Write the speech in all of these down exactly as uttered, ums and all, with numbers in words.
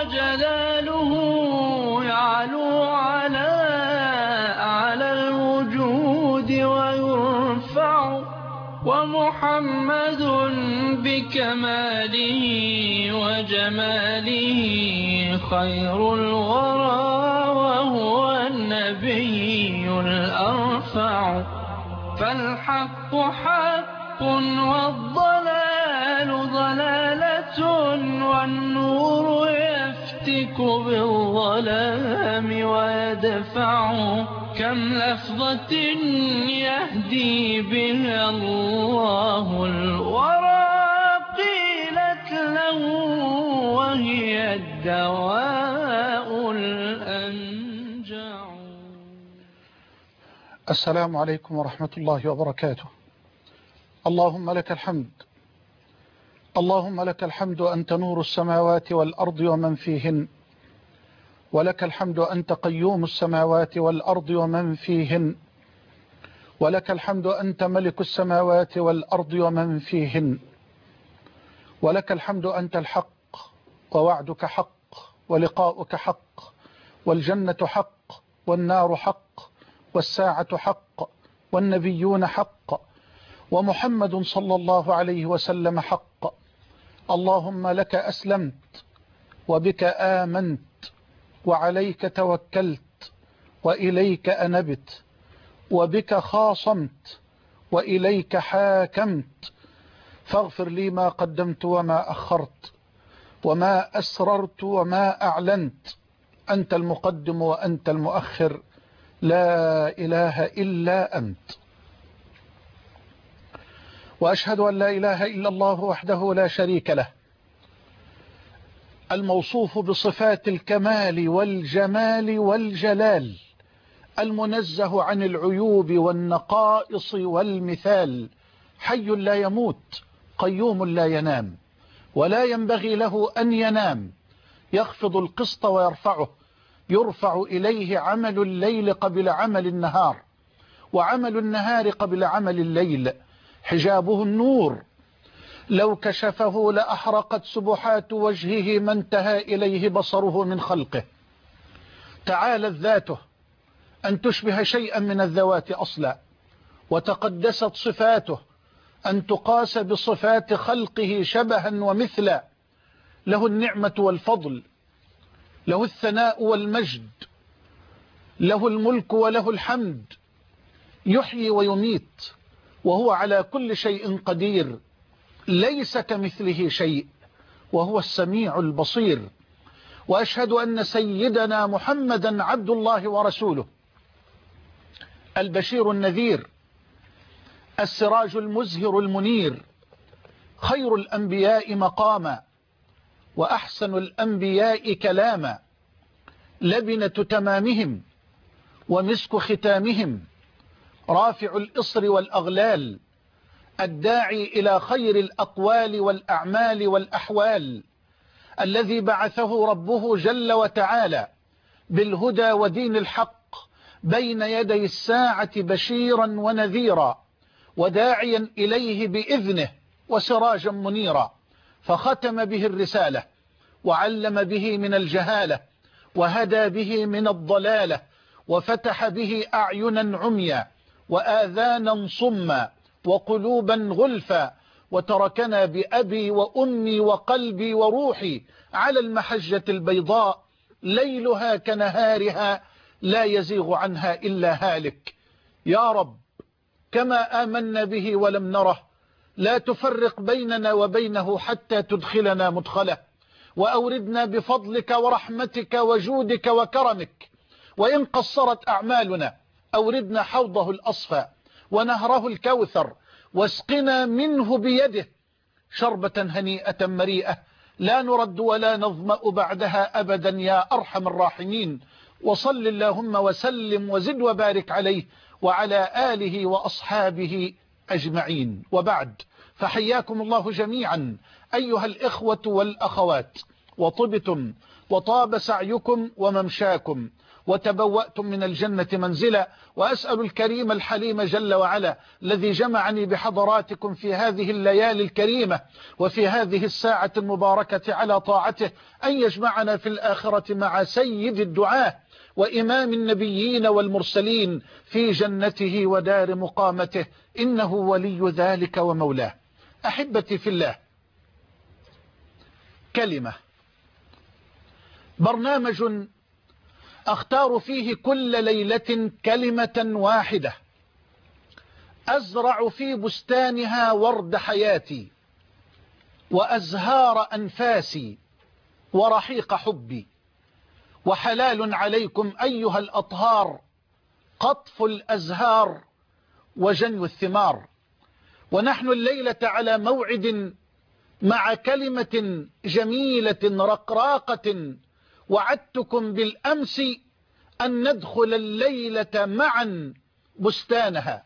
وجلاله يعلو على أعلى الوجود ويرفع، ومحمد بكماله وجماله خير الورى، وهو النبي الأرفع. فالحق حق والضلال ضلالة، والنور يفتك بالظلام ويدفع. كم لفظة يهدي بها الله الورى، قيلت له وهي الدواء الأنجع. السلام عليكم ورحمة الله وبركاته. اللهم لك الحمد، اللهم لك الحمد أنت نور السماوات والأرض ومن فيهن، ولك الحمد أنت قيوم السماوات والأرض ومن فيهن، ولك الحمد أنت ملك السماوات والأرض ومن فيهن، ولك الحمد أنت الحق ووعدك حق ولقاؤك حق، والجنة حق والنار حق والساعة حق والنبيون حق ومحمد صلى الله عليه وسلم حق. اللهم لك أسلمت وبك آمنت وعليك توكلت وإليك أنبت، وبك خاصمت وإليك حاكمت، فاغفر لي ما قدمت وما أخرت وما أسررت وما أعلنت، أنت المقدم وأنت المؤخر، لا إله إلا أنت. وأشهد أن لا إله إلا الله وحده لا شريك له، الموصوف بصفات الكمال والجمال والجلال، المنزه عن العيوب والنقائص والمثال، حي لا يموت قيوم لا ينام ولا ينبغي له أن ينام، يخفض القسط ويرفعه، يرفع إليه عمل الليل قبل عمل النهار، وعمل النهار قبل عمل الليل، حجابه النور، لو كشفه لأحرقت سبحات وجهه ما انتهى إليه بصره من خلقه. تعالت ذاته أن تشبه شيئا من الذوات أصلا، وتقدست صفاته أن تقاس بصفات خلقه شبها ومثلا. له النعمة والفضل، له الثناء والمجد، له الملك وله الحمد، يحيي ويميت وهو على كل شيء قدير، ليس كمثله شيء وهو السميع البصير. وأشهد أن سيدنا محمدا عبد الله ورسوله، البشير النذير، السراج المزهر المنير، خير الأنبياء مقاما وأحسن الأنبياء كلاما، لبنة تمامهم ومسك ختامهم، رافع الإصر والأغلال، الداعي إلى خير الأقوال والأعمال والأحوال، الذي بعثه ربه جل وتعالى بالهدى ودين الحق بين يدي الساعة بشيرا ونذيرا، وداعيا إليه بإذنه وسراجا منيرا، فختم به الرسالة وعلم به من الجهالة وهدى به من الضلالة، وفتح به أعينا عميا وآذانا صما وقلوبا غلفا، وتركنا بأبي وأمي وقلبي وروحي على المحجة البيضاء ليلها كنهارها لا يزيغ عنها إلا هالك. يا رب كما آمنا به ولم نره لا تفرق بيننا وبينه حتى تدخلنا مدخله، وأوردنا بفضلك ورحمتك وجودك وكرمك، وإن قصرت أعمالنا أوردنا حوضه الأصفى ونهره الكوثر، واسقنا منه بيده شربة هنيئة مريئة لا نرد ولا نظمأ بعدها أبدا يا أرحم الراحمين. وصل اللهم وسلم وزد وبارك عليه وعلى آله وأصحابه أجمعين، وبعد، فحياكم الله جميعا أيها الإخوة والأخوات، وطبتم وطاب سعيكم وممشاكم، وتبوأتم من الجنة منزلا. وأسأل الكريم الحليم جل وعلا الذي جمعني بحضراتكم في هذه الليالي الكريمة وفي هذه الساعة المباركة على طاعته أن يجمعنا في الآخرة مع سيد الدعاة وإمام النبيين والمرسلين في جنته ودار مقامته، إنه ولي ذلك ومولاه. أحبتي في الله، كلمة، برنامج أختار فيه كل ليلة كلمة واحدة أزرع في بستانها ورد حياتي وأزهار أنفاسي ورحيق حبي. وحلال عليكم أيها الأطهار قطف الأزهار وجني الثمار. ونحن الليلة على موعد مع كلمة جميلة رقراقة وعدتكم بالأمس أن ندخل الليلة معا بستانها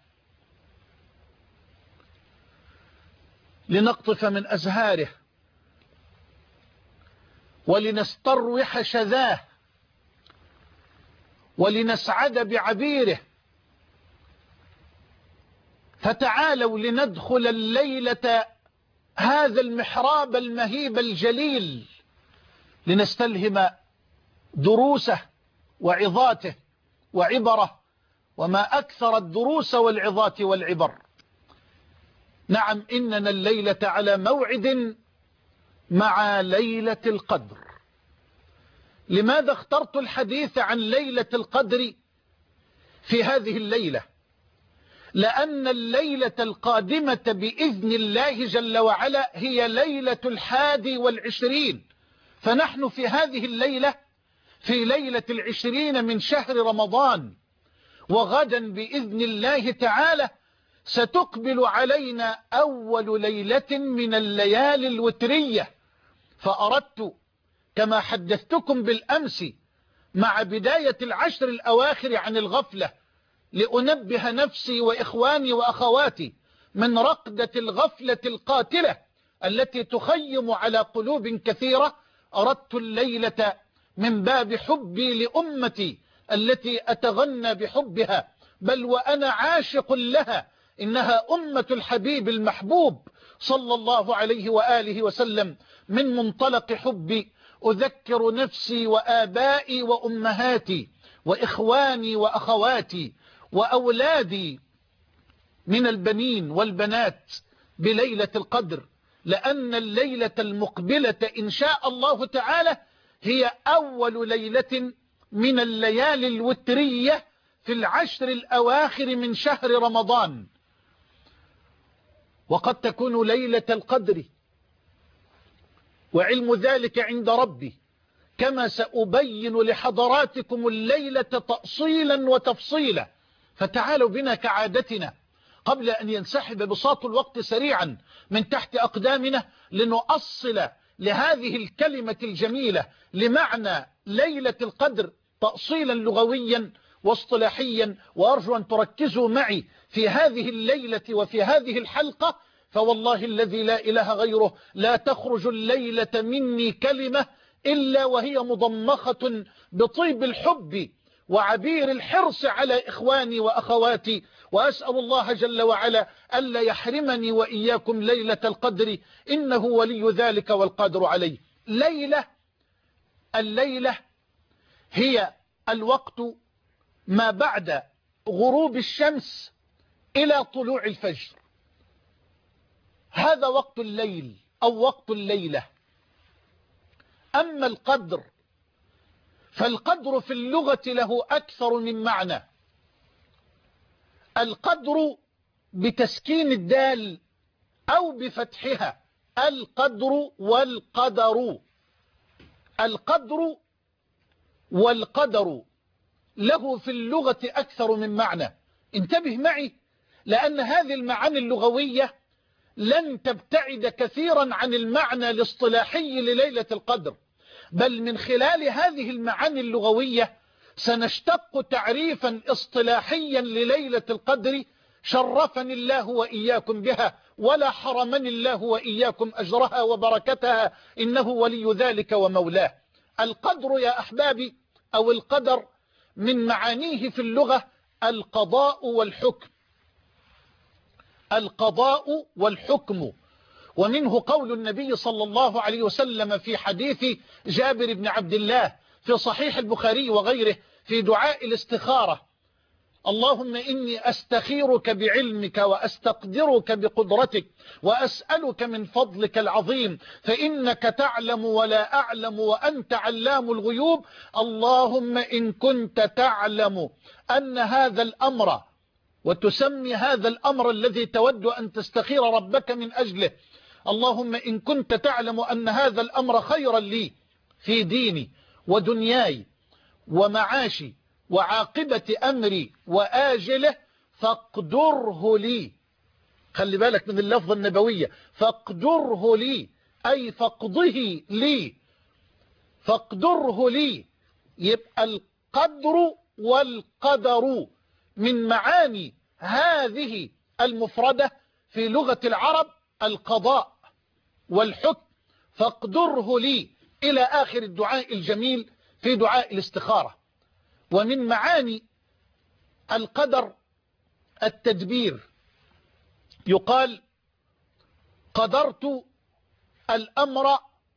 لنقطف من أزهاره ولنستروح شذاه ولنسعد بعبيره. فتعالوا لندخل الليلة هذا المحراب المهيب الجليل لنستلهم دروسه وعظاته وعبره، وما أكثر الدروس والعظات والعبر. نعم، إننا الليلة على موعد مع ليلة القدر. لماذا اخترت الحديث عن ليلة القدر في هذه الليلة؟ لأن الليلة القادمة بإذن الله جل وعلا هي ليلة الحادي والعشرين، فنحن في هذه الليلة في ليلة العشرين من شهر رمضان، وغدا بإذن الله تعالى ستقبل علينا أول ليلة من الليالي الوترية. فأردت كما حدثتكم بالأمس مع بداية العشر الأواخر عن الغفلة لأنبه نفسي وإخواني وأخواتي من رقدة الغفلة القاتلة التي تخيم على قلوب كثيرة. أردت الليلة من باب حبي لأمتي التي أتغنى بحبها، بل وأنا عاشق لها، إنها أمة الحبيب المحبوب صلى الله عليه وآله وسلم. من منطلق حبي أذكر نفسي وآبائي وأمهاتي وإخواني وأخواتي وأولادي من البنين والبنات بليلة القدر، لأن الليلة المقبلة إن شاء الله تعالى هي أول ليلة من الليالي الوترية في العشر الأواخر من شهر رمضان. وقد تكون ليلة القدر وعلم ذلك عند ربي، كما سأبين لحضراتكم الليلة تأصيلا وتفصيلا. فتعالوا بنا كعادتنا قبل أن ينسحب بساط الوقت سريعا من تحت أقدامنا لنؤصل لهذه الكلمة الجميلة لمعنى ليلة القدر تأصيلا لغويا واصطلاحيا. وأرجو أن تركزوا معي في هذه الليلة وفي هذه الحلقة، فوالله الذي لا إله غيره لا تخرج الليلة مني كلمة إلا وهي مضمخة بطيب الحب وعبير الحرص على إخواني وأخواتي. وأسأل الله جل وعلا ألا يحرمني وإياكم ليلة القدر، إنه ولي ذلك والقادر عليه. ليلة الليلة هي الوقت ما بعد غروب الشمس إلى طلوع الفجر، هذا وقت الليل أو وقت الليلة. أما القدر فالقدر في اللغة له أكثر من معنى. القدر بتسكين الدال أو بفتحها، القدر والقدر. القدر والقدر له في اللغة أكثر من معنى. انتبه معي، لأن هذه المعاني اللغوية لن تبتعد كثيرا عن المعنى الاصطلاحي لليلة القدر، بل من خلال هذه المعاني اللغوية سنشتق تعريفا اصطلاحيا لليلة القدر شرفني الله وإياكم بها، ولا حرمني الله وإياكم أجرها وبركتها، إنه ولي ذلك ومولاه. القدر يا أحبابي أو القدر من معانيه في اللغة القضاء والحكم، القضاء والحكم. ومنه قول النبي صلى الله عليه وسلم في حديث جابر بن عبد الله في صحيح البخاري وغيره في دعاء الاستخارة: اللهم إني أستخيرك بعلمك وأستقدرك بقدرتك وأسألك من فضلك العظيم فإنك تعلم ولا أعلم وأنت علام الغيوب. اللهم إن كنت تعلم أن هذا الأمر، وتسمي هذا الأمر الذي تود أن تستخير ربك من أجله، اللهم إن كنت تعلم أن هذا الأمر خيرا لي في ديني ودنياي ومعاشي وعاقبة أمري وآجله فاقدره لي. خلي بالك من اللفظة النبوية، فاقدره لي أي فاقضه لي، فاقدره لي. يبقى القدر والقدر من معاني هذه المفردة في لغة العرب القضاء والحكم، فاقدره لي إلى آخر الدعاء الجميل في دعاء الاستخارة. ومن معاني القدر التدبير، يقال قدرت الأمر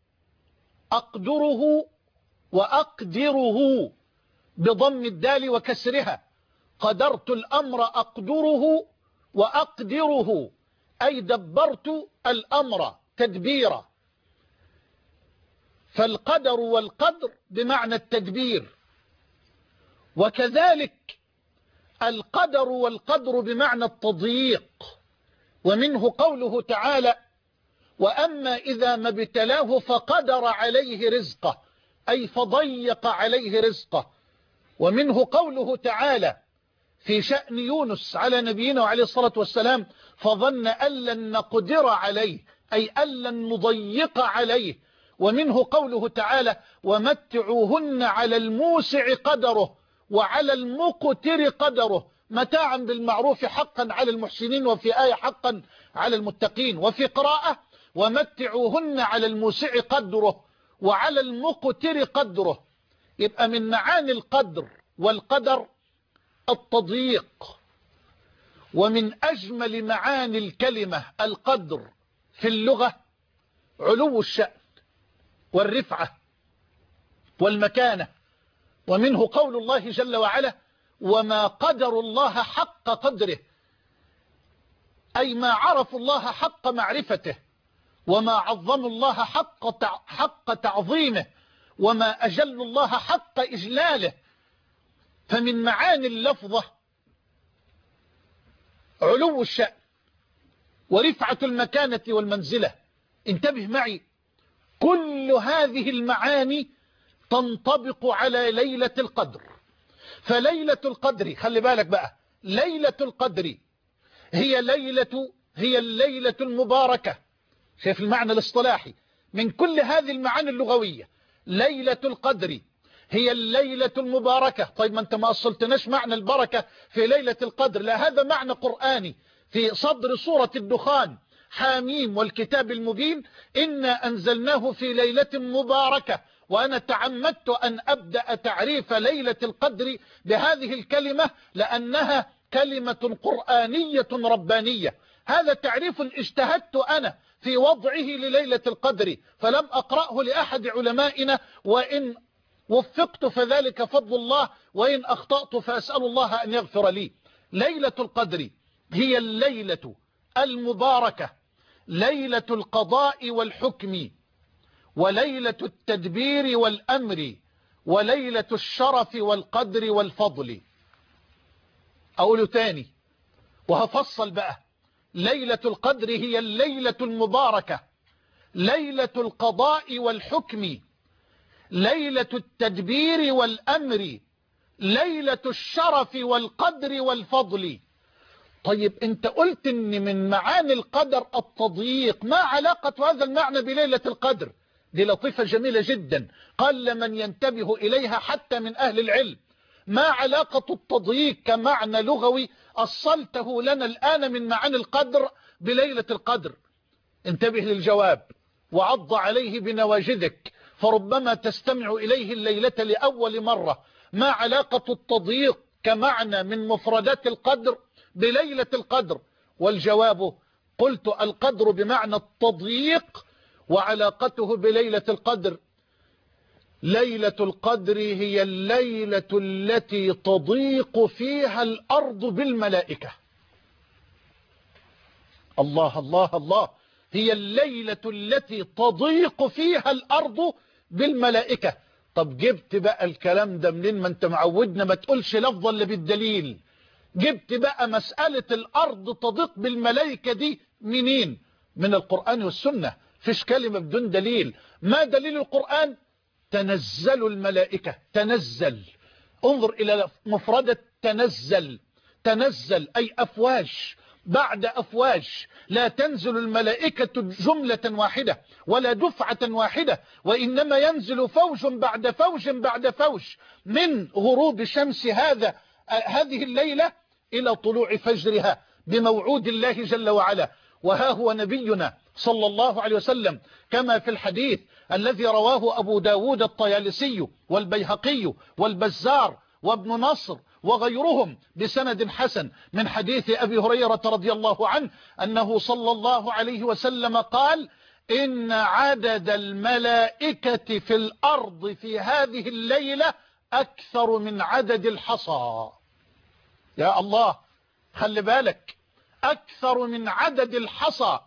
أقدره وأقدره بضم الدال وكسرها، قدرت الأمر أقدره وأقدره أي دبرت الأمر تدبيرا. فالقدر والقدر بمعنى التدبير، وكذلك القدر والقدر بمعنى التضييق. ومنه قوله تعالى: وأما إذا ما ابتلاه فقدر عليه رزقه أي فضيق عليه رزقه. ومنه قوله تعالى في شأن يونس على نبينا وعليه الصلاة والسلام: فظن أن لن نقدر عليه أي أن لن نضيق عليه. ومنه قوله تعالى: ومتعوهن على الموسع قدره وعلى المقتر قدره متاعا بالمعروف حقا على المحسنين، وفي آية حقا على المتقين، وفي قراءة ومتعوهن على الموسع قدره وعلى المقتر قدره. يبقى من معاني القدر والقدر التضييق. ومن أجمل معاني الكلمة القدر في اللغة علو الشأن والرفعة والمكانة. ومنه قول الله جل وعلا: وما قدر الله حق قدره أي ما عرفوا الله حق معرفته، وما عظموا الله حق حق تعظيمه، وما أجلوا الله حق إجلاله. فمن معاني اللفظة علو الشأن ورفعة المكانة والمنزلة. انتبه معي، كل هذه المعاني تنطبق على ليلة القدر. فليلة القدر، خلي بالك بقى، ليلة القدر هي ليلة هي الليلة المباركة. شايف المعنى الاصطلاحي من كل هذه المعاني اللغوية؟ ليلة القدر هي الليلة المباركة. طيب ما انت ما أصلتناش معنى البركة في ليلة القدر. لا، هذا معنى قرآني في صدر سورة الدخان: حاميم والكتاب المبين إنا أنزلناه في ليلة مباركة. وأنا تعمدت أن أبدأ تعريف ليلة القدر بهذه الكلمة لأنها كلمة قرآنية ربانية. هذا تعريف اجتهدت أنا في وضعه لليلة القدر، فلم أقرأه لأحد علمائنا، وإن وفقت فذلك فضل الله، وإن أخطأت فأسأل الله أن يغفر لي. ليلة القدر هي الليلة المباركة، ليلة القضاء والحكم، وليلة التدبير والأمر، وليلة الشرف والقدر والفضل. أقوله تاني وهفصل بقى: ليلة القدر هي الليلة المباركة، ليلة القضاء والحكم، ليلة التدبير والأمر، ليلة الشرف والقدر والفضل. طيب انت قلت ان من معاني القدر التضييق، ما علاقة هذا المعنى بليلة القدر؟ دي لطيفة جميلة جدا، قل من ينتبه إليها حتى من أهل العلم. ما علاقة التضييق كمعنى لغوي أصلته لنا الآن من معاني القدر بليلة القدر؟ انتبه للجواب وعض عليه بنواجذك فربما تستمع إليه الليلة لأول مرة. ما علاقة التضييق كمعنى من مفردات القدر بليلة القدر؟ والجواب قلت القدر بمعنى التضييق، وعلاقته بليلة القدر ليلة القدر هي الليلة التي تضيق فيها الأرض بالملائكة. الله الله الله، هي الليلة التي تضيق فيها الأرض بالملائكة. طب جبت بقى الكلام ده منين؟ ما انت معودنا ما تقولش لفظا اللي بالدليل. جبت بقى مسألة الأرض تضيق بالملائكة دي منين؟ من القرآن والسنة، فيش كلمة بدون دليل. ما دليل القرآن؟ تنزل الملائكة، تنزل. انظر إلى مفردة تنزل. تنزل أي أفواج بعد أفواج، لا تنزل الملائكة جملة واحدة ولا دفعة واحدة، وإنما ينزل فوج بعد فوج بعد فوج من غروب شمس هذا هذه الليلة إلى طلوع فجرها بموعود الله جل وعلا. وها هو نبينا صلى الله عليه وسلم كما في الحديث الذي رواه أبو داود الطيالسي والبيهقي والبزار وابن نصر وغيرهم بسند حسن من حديث أبي هريرة رضي الله عنه أنه صلى الله عليه وسلم قال: إن عدد الملائكة في الأرض في هذه الليلة أكثر من عدد الحصى. يا الله، خلي بالك، أكثر من عدد الحصى.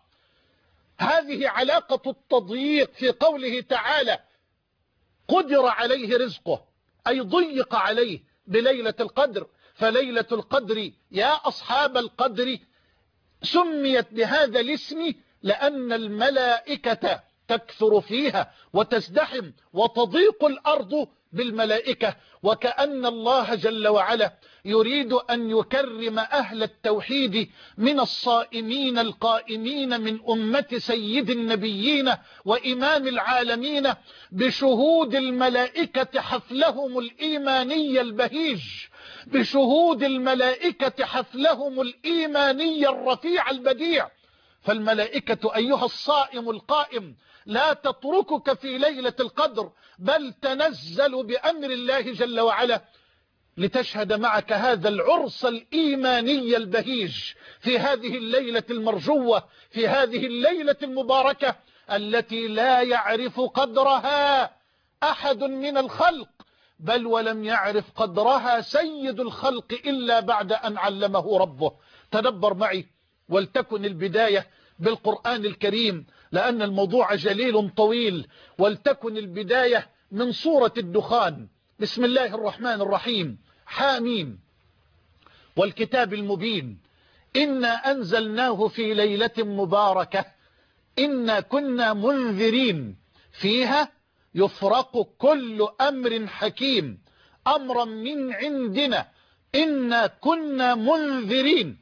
هذه علاقة التضييق في قوله تعالى: قدر عليه رزقه، أي ضيق عليه بليلة القدر. فليلة القدر يا أصحاب القدر سميت بهذا الاسم لأن الملائكة تكثر فيها وتزدحم وتضيق الأرض بالملائكة، وكأن الله جل وعلا يريد أن يكرم أهل التوحيد من الصائمين القائمين من أمة سيد النبيين وإمام العالمين بشهود الملائكة حفلهم الإيماني البهيج، بشهود الملائكة حفلهم الإيماني الرفيع البديع. فالملائكة أيها الصائم القائم لا تتركك في ليلة القدر، بل تنزل بأمر الله جل وعلا لتشهد معك هذا العرس الإيماني البهيج في هذه الليلة المرجوة، في هذه الليلة المباركة التي لا يعرف قدرها أحد من الخلق، بل ولم يعرف قدرها سيد الخلق إلا بعد أن علمه ربه. تدبر معي، ولتكن البداية بالقرآن الكريم لأن الموضوع جليل طويل. ولتكن البداية من سورة الدخان. بسم الله الرحمن الرحيم. حاميم والكتاب المبين، إنا أنزلناه في ليلة مباركة إنا كنا منذرين فيها يفرق كل أمر حكيم أمرا من عندنا إنا كنا منذرين.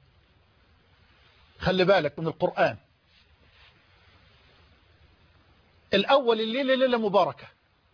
خلي بالك من القرآن. الأول الليلة ليلة مباركة،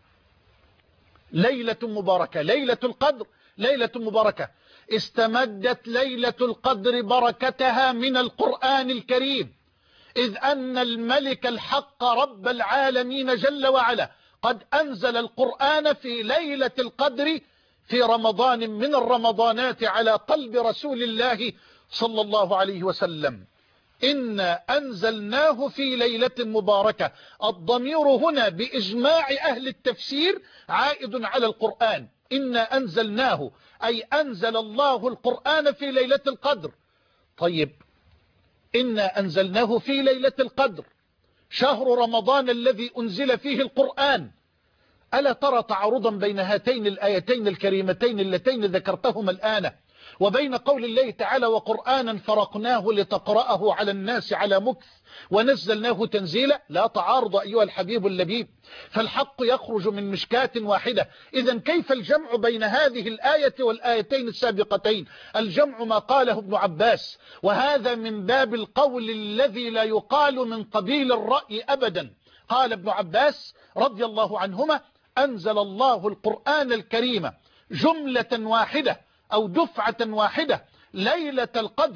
ليلة مباركة، ليلة القدر ليلة مباركة. استمدت ليلة القدر بركتها من القرآن الكريم، إذ أن الملك الحق رب العالمين جل وعلا قد أنزل القرآن في ليلة القدر في رمضان من الرمضانات على قلب رسول الله صلى الله عليه وسلم. إنا أنزلناه في ليلة مباركة. الضمير هنا بإجماع أهل التفسير عائد على القرآن. إنا أنزلناه أي أنزل الله القرآن في ليلة القدر. طيب، إنا أنزلناه في ليلة القدر، شهر رمضان الذي أنزل فيه القرآن. ألا ترى تعارضا بين هاتين الآيتين الكريمتين اللتين ذكرتهما الآن وبين قول الله تعالى: وقرآنا فرقناه لتقرأه على الناس على مكث ونزلناه تنزيلا؟ لا تعارض أيها الحبيب اللبيب، فالحق يخرج من مشكاة واحدة. إذا كيف الجمع بين هذه الآية والآيتين السابقتين؟ الجمع ما قاله ابن عباس، وهذا من باب القول الذي لا يقال من قبيل الرأي أبدا. قال ابن عباس رضي الله عنهما: أنزل الله القرآن الكريم جملة واحدة أو دفعة واحدة ليلة القدر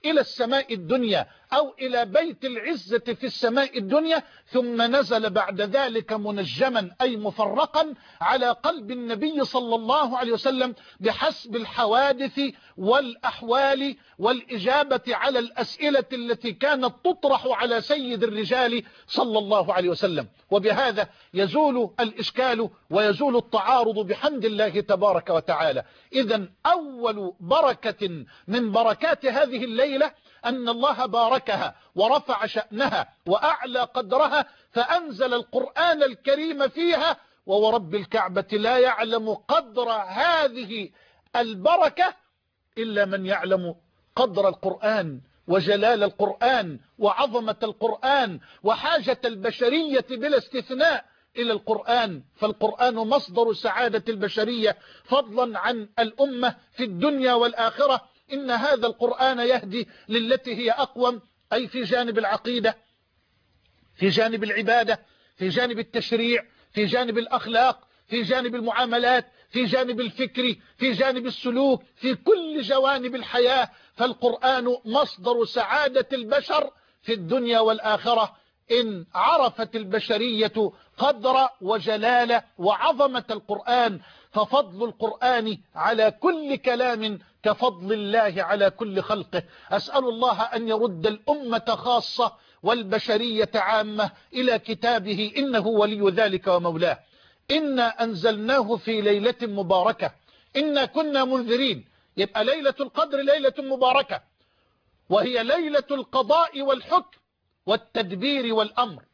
إلى السماء الدنيا أو إلى بيت العزة في السماء الدنيا، ثم نزل بعد ذلك منجما أي مفرقا على قلب النبي صلى الله عليه وسلم بحسب الحوادث والأحوال والإجابة على الأسئلة التي كانت تطرح على سيد الرجال صلى الله عليه وسلم. وبهذا يزول الإشكال ويزول التعارض بحمد الله تبارك وتعالى. إذن أول بركة من بركات هذه الليلة أن الله باركها ورفع شأنها وأعلى قدرها، فأنزل القرآن الكريم فيها، وورب الكعبة لا يعلم قدر هذه البركة إلا من يعلم قدر القرآن وجلال القرآن وعظمة القرآن وحاجة البشرية بلا استثناء إلى القرآن. فالقرآن مصدر سعادة البشرية فضلا عن الأمة في الدنيا والآخرة. إن هذا القرآن يهدي للتي هي أقوم، أي في جانب العقيدة، في جانب العبادة، في جانب التشريع، في جانب الأخلاق، في جانب المعاملات، في جانب الفكر، في جانب السلوك، في كل جوانب الحياة. فالقرآن مصدر سعادة البشر في الدنيا والآخرة إن عرفت البشرية قدر وجلال وعظمة القرآن. ففضل القرآن على كل كلام كفضل الله على كل خلقه. أسأل الله أن يرد الأمة خاصة والبشرية عامة إلى كتابه، إنه ولي ذلك ومولاه. إنا أنزلناه في ليلة مباركة، إنا كنا منذرين. يبقى ليلة القدر ليلة مباركة، وهي ليلة القضاء والحكم والتدبير والأمر.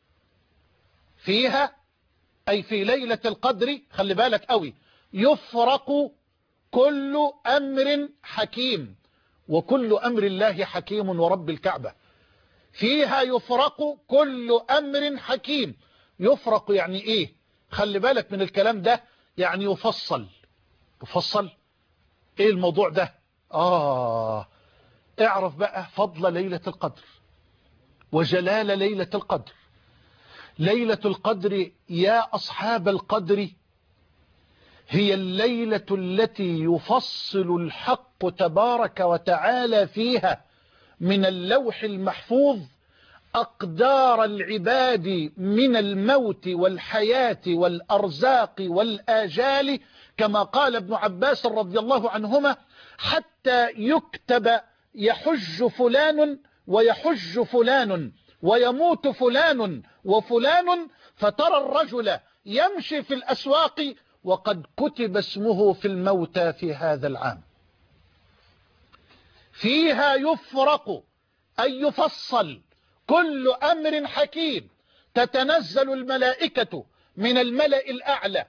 فيها أي في ليلة القدر، خلي بالك قوي، يفرق كل أمر حكيم، وكل أمر الله حكيم ورب الكعبة. فيها يفرق كل أمر حكيم. يفرق يعني إيه؟ خلي بالك من الكلام ده، يعني يفصل. يفصل إيه الموضوع ده؟ آه اعرف بقى فضل ليلة القدر وجلال ليلة القدر. ليلة القدر يا أصحاب القدر هي الليلة التي يفصل الحق تبارك وتعالى فيها من اللوح المحفوظ أقدار العباد من الموت والحياة والأرزاق والآجال، كما قال ابن عباس رضي الله عنهما: حتى يكتب يحج فلان ويحج فلان ويموت فلان وفلان، فترى الرجل يمشي في الأسواق وقد كتب اسمه في الموتى في هذا العام. فيها يفرق أي يفصل كل أمر حكيم. تتنزل الملائكة من الملأ الأعلى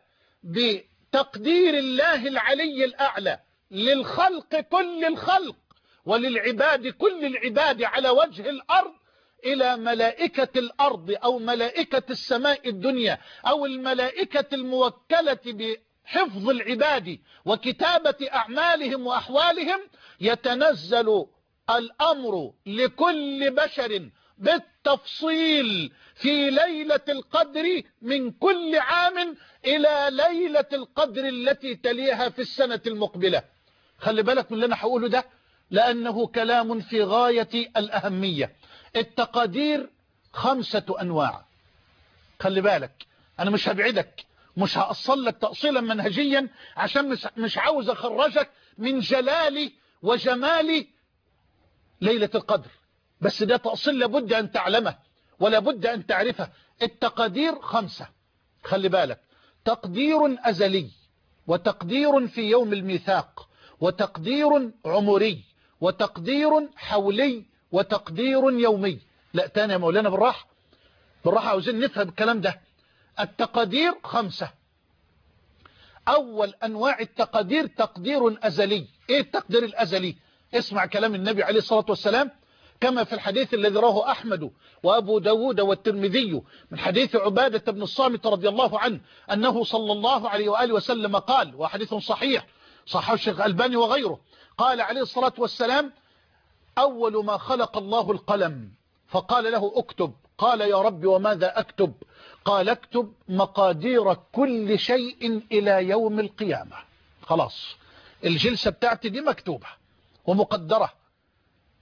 بتقدير الله العلي الأعلى للخلق كل الخلق وللعباد كل العباد على وجه الأرض إلى ملائكة الأرض أو ملائكة السماء الدنيا أو الملائكة الموكلة بحفظ العباد وكتابة أعمالهم وأحوالهم. يتنزل الأمر لكل بشر بالتفصيل في ليلة القدر من كل عام إلى ليلة القدر التي تليها في السنة المقبلة. خلي بالك من اللي أنا هقوله ده، لأنه كلام في غاية الأهمية. التقادير خمسة أنواع. خلي بالك، أنا مش هبعدك، مش هأصل لك تأصيلا منهجيا عشان مش, مش عاوز أخرجك من جلال وجمال ليلة القدر، بس ده تأصيل لابد أن تعلمه ولابد أن تعرفه. التقادير خمسة. خلي بالك: تقدير أزلي، وتقدير في يوم الميثاق، وتقدير عمري، وتقدير حولي، وتقدير يومي. لا تاني يا مولانا، بالراحة بالراحة، عاوزين نفهم الكلام ده. التقدير خمسة. أول أنواع التقدير تقدير أزلي. إيه التقدير الأزلي؟ اسمع كلام النبي عليه الصلاة والسلام كما في الحديث الذي رواه أحمد وأبو داود والترمذي من حديث عبادة بن الصامت رضي الله عنه أنه صلى الله عليه وآله وسلم قال، وحديث صحيح صححه الشيخ الألباني وغيره، قال عليه الصلاة والسلام: أول ما خلق الله القلم فقال له اكتب. قال: يا رب وماذا أكتب؟ قال: اكتب مقادير كل شيء إلى يوم القيامة. خلاص، الجلسة بتاعتي دي مكتوبة ومقدرة.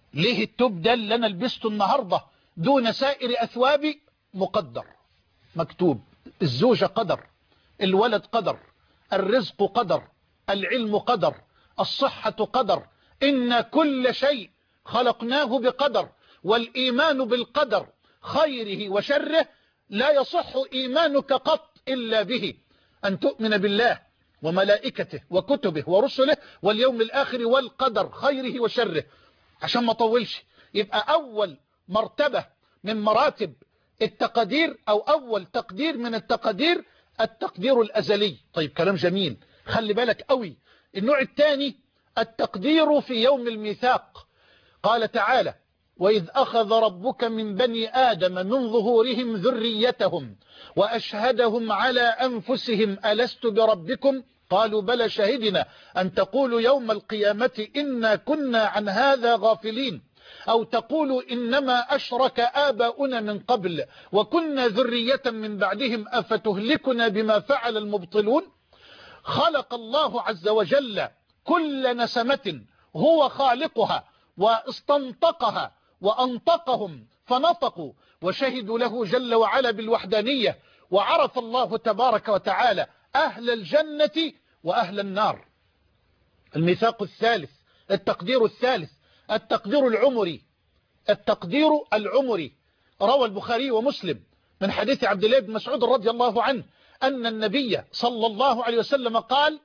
ليه التوب ده اللي أنا لبسته النهاردة دون سائر أثوابي مقدر مكتوب. الزوجة قدر، الولد قدر، الرزق قدر، العلم قدر، الصحة قدر، إن كل شيء خلقناه بقدر. والإيمان بالقدر خيره وشره لا يصح إيمانك قط إلا به، أن تؤمن بالله وملائكته وكتبه ورسله واليوم الآخر والقدر خيره وشره. عشان ما طولش، يبقى أول مرتبة من مراتب التقدير أو أول تقدير من التقدير التقدير الأزلي. طيب كلام جميل، خلي بالك قوي. النوع الثاني التقدير في يوم الميثاق. قال تعالى: وإذ أخذ ربك من بني آدم من ظهورهم ذريتهم وأشهدهم على أنفسهم ألست بربكم قالوا بلى شهدنا أن تقولوا يوم القيامة إنا كنا عن هذا غافلين أو تقولوا إنما أشرك آباؤنا من قبل وكنا ذرية من بعدهم أفتهلكنا بما فعل المبطلون. خلق الله عز وجل كل نسمة هو خالقها واستنطقها وأنطقهم فنطقوا وشهدوا له جل وعلا بالوحدانية. وعرف الله تبارك وتعالى أهل الجنة وأهل النار. الميثاق الثالث التقدير الثالث التقدير العمري. التقدير العمري روى البخاري ومسلم من حديث عبد الله بن مسعود رضي الله عنه أن النبي صلى الله عليه وسلم قال: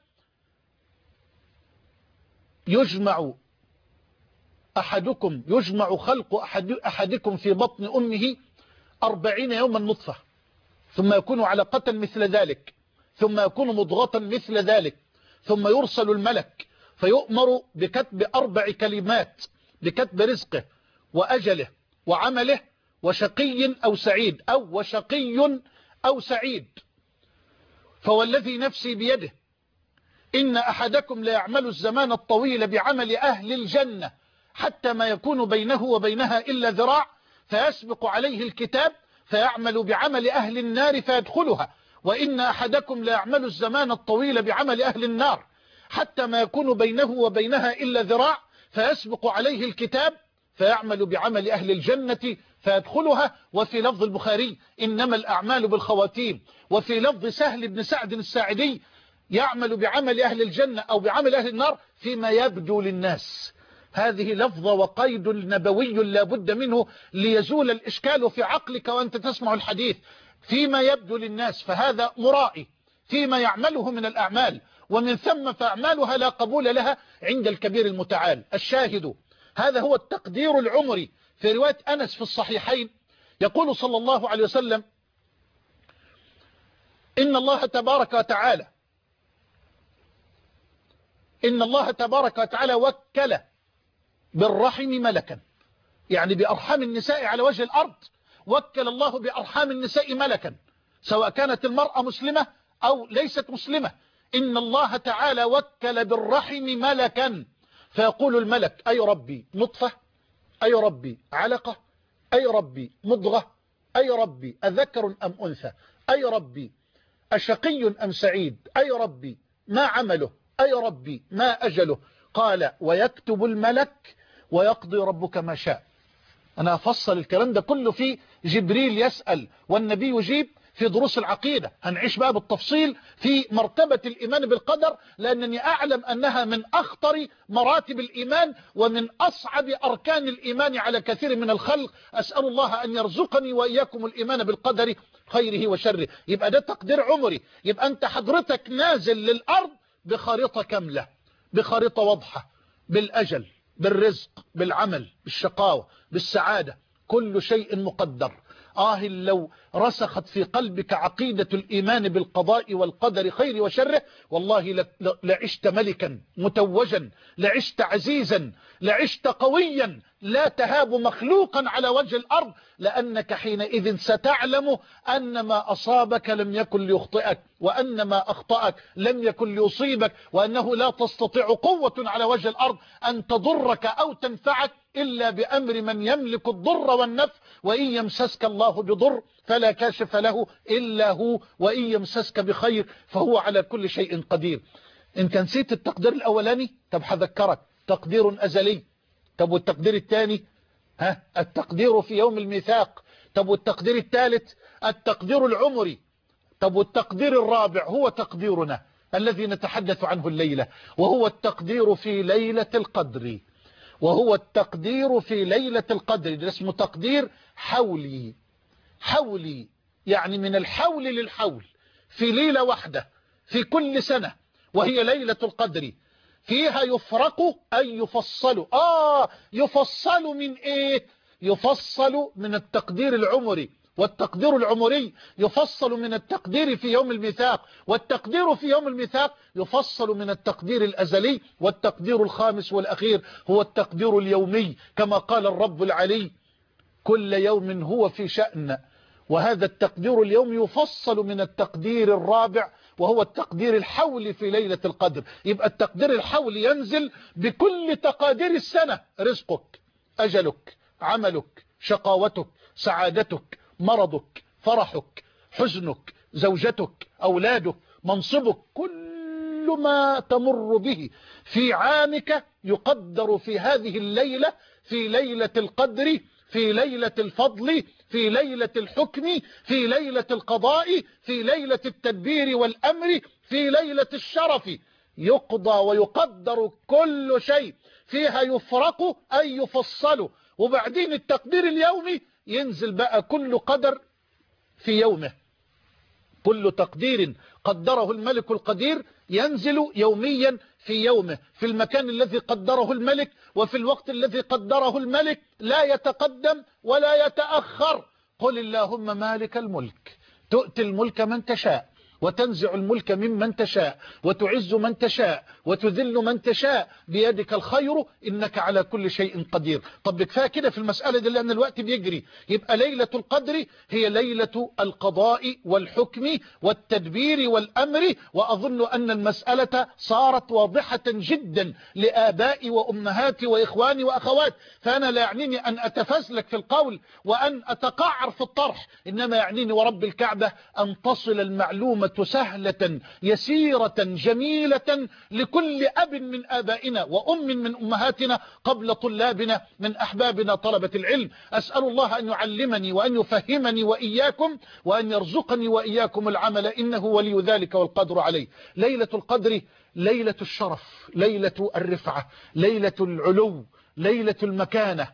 يجمع أحدكم يجمع خلق أحد أحدكم في بطن أمه أربعين يوما نطفة ثم يكون علقة مثل ذلك ثم يكون مضغة مثل ذلك ثم يرسل الملك فيؤمر بكتب أربع كلمات بكتب رزقه وأجله وعمله وشقي أو سعيد أو وشقي أو سعيد. فوالذي نفسي بيده إن أحدكم لا يعمل الزمان الطويل بعمل أهل الجنة حتى ما يكون بينه وبينها إلا ذراع فيسبق عليه الكتاب فيعمل بعمل أهل النار فيدخلها، وإن أحدكم لا يعمل الزمان الطويل بعمل أهل النار حتى ما يكون بينه وبينها إلا ذراع فيسبق عليه الكتاب فيعمل بعمل أهل الجنة فيدخلها. وفي لفظ البخاري: إنما الأعمال بالخواتيم. وفي لفظ سهل بن سعد الساعدي: يعمل بعمل أهل الجنة أو بعمل أهل النار فيما يبدو للناس. هذه لفظة وقيد نبوي لا بد منه ليزول الإشكال في عقلك وأنت تسمع الحديث. فيما يبدو للناس، فهذا مرائي فيما يعمله من الأعمال، ومن ثم فأعمالها لا قبول لها عند الكبير المتعال. الشاهد هذا هو التقدير العمري. في رواية أنس في الصحيحين يقول صلى الله عليه وسلم: إن الله تبارك وتعالى إن الله تبارك وتعالى وكل بالرحم ملكا، يعني بأرحام النساء على وجه الأرض وكل الله بأرحام النساء ملكا سواء كانت المرأة مسلمة أو ليست مسلمة. إن الله تعالى وكل بالرحم ملكا فيقول الملك: أي ربي نطفة، أي ربي علقة، أي ربي مضغة، أي ربي أذكر أم أنثى، أي ربي أشقي أم سعيد، أي ربي ما عمله، أي ربي ما أجله. قال: ويكتب الملك ويقضي ربك ما شاء. أنا أفصل الكلام ده كله في جبريل يسأل والنبي يجيب في دروس العقيدة. هنعيش بقى بالتفصيل في مرتبة الإيمان بالقدر، لأنني أعلم أنها من أخطر مراتب الإيمان ومن أصعب أركان الإيمان على كثير من الخلق. أسأل الله أن يرزقني وإياكم الإيمان بالقدر خيره وشره. يبقى ده تقدير عمري. يبقى أنت حضرتك نازل للأرض بخريطة كاملة، بخريطة واضحة، بالأجل، بالرزق، بالعمل، بالشقاوة، بالسعادة، كل شيء مقدر. آه لو رسخت في قلبك عقيدة الإيمان بالقضاء والقدر خير وشره، والله لعشت ملكا متوجا، لعشت عزيزا، لعشت قويا لا تهاب مخلوقا على وجه الأرض، لأنك حينئذ ستعلم أن ما أصابك لم يكن ليخطئك، وأن ما أخطأك لم يكن ليصيبك، وأنه لا تستطيع قوة على وجه الأرض أن تضرك أو تنفعك إلا بأمر من يملك الضر والنفع. وإن يمسسك الله بضر فلا كاشف له إلا هو، وإن يمسسك بخير فهو على كل شيء قدير. إن نسيت التقدير الأولاني، طب هذكرك: تقدير أزلي طب والتقدير الثاني؟ ها التقدير في يوم الميثاق. طب والتقدير الثالث؟ التقدير العمري. طب والتقدير الرابع هو تقديرنا الذي نتحدث عنه الليلة، وهو التقدير في ليلة القدر. وهو التقدير في ليلة القدر، ده اسمه تقدير حولي. حولي يعني من الحول للحول، في ليلة واحدة في كل سنة، وهي ليلة القدر. فيها يفرق أي يفصل. آه يفصل من إيه؟ يفصل من التقدير العمري، والتقدير العمري يفصل من التقدير في يوم الميثاق، والتقدير في يوم الميثاق يفصل من التقدير الأزلي، والتقدير الخامس والأخير هو التقدير اليومي، كما قال الرب العلي كل يوم هو في شأن. وهذا التقدير اليوم يفصل من التقدير الرابع، وهو التقدير الحولي في ليلة القدر. يبقى التقدير الحولي ينزل بكل تقادير السنة: رزقك، أجلك، عملك، شقاوتك، سعادتك، مرضك، فرحك، حزنك، زوجتك، أولادك، منصبك، كل ما تمر به في عامك يقدر في هذه الليلة، في ليلة القدر، في ليلة الفضل، في ليلة الحكم، في ليلة القضاء، في ليلة التدبير والأمر، في ليلة الشرف. يقضى ويقدر كل شيء، فيها يفرق أي يفصل. وبعدين التقدير اليومي ينزل بقى كل قدر في يومه، كل تقدير قدره الملك القدير ينزل يوميا في يومه، في المكان الذي قدره الملك وفي الوقت الذي قدره الملك، لا يتقدم ولا يتأخر. قل اللهم مالك الملك تؤتي الملك من تشاء، وتنزع الملك ممن تشاء، وتعز من تشاء، وتذل من تشاء، بيدك الخير إنك على كل شيء قدير. طب كفايه كده في المسألة دي لأن الوقت بيجري. يبقى ليلة القدر هي ليلة القضاء والحكم والتدبير والأمر. وأظن أن المسألة صارت واضحة جدا لآبائي وأمهاتي وإخواني وأخوات، فأنا لا يعنيني أن أتفزلك في القول وأن أتقعر في الطرح، إنما يعنيني ورب الكعبة أن تصل المعلومة سهلة يسيرة جميلة لكل أب من آبائنا وأم من أمهاتنا قبل طلابنا من أحبابنا طلبة العلم. أسأل الله أن يعلمني وأن يفهمني وإياكم، وأن يرزقني وإياكم العمل، إنه ولي ذلك والقدر عليه. ليلة القدر ليلة الشرف، ليلة الرفعة، ليلة العلو، ليلة المكانة.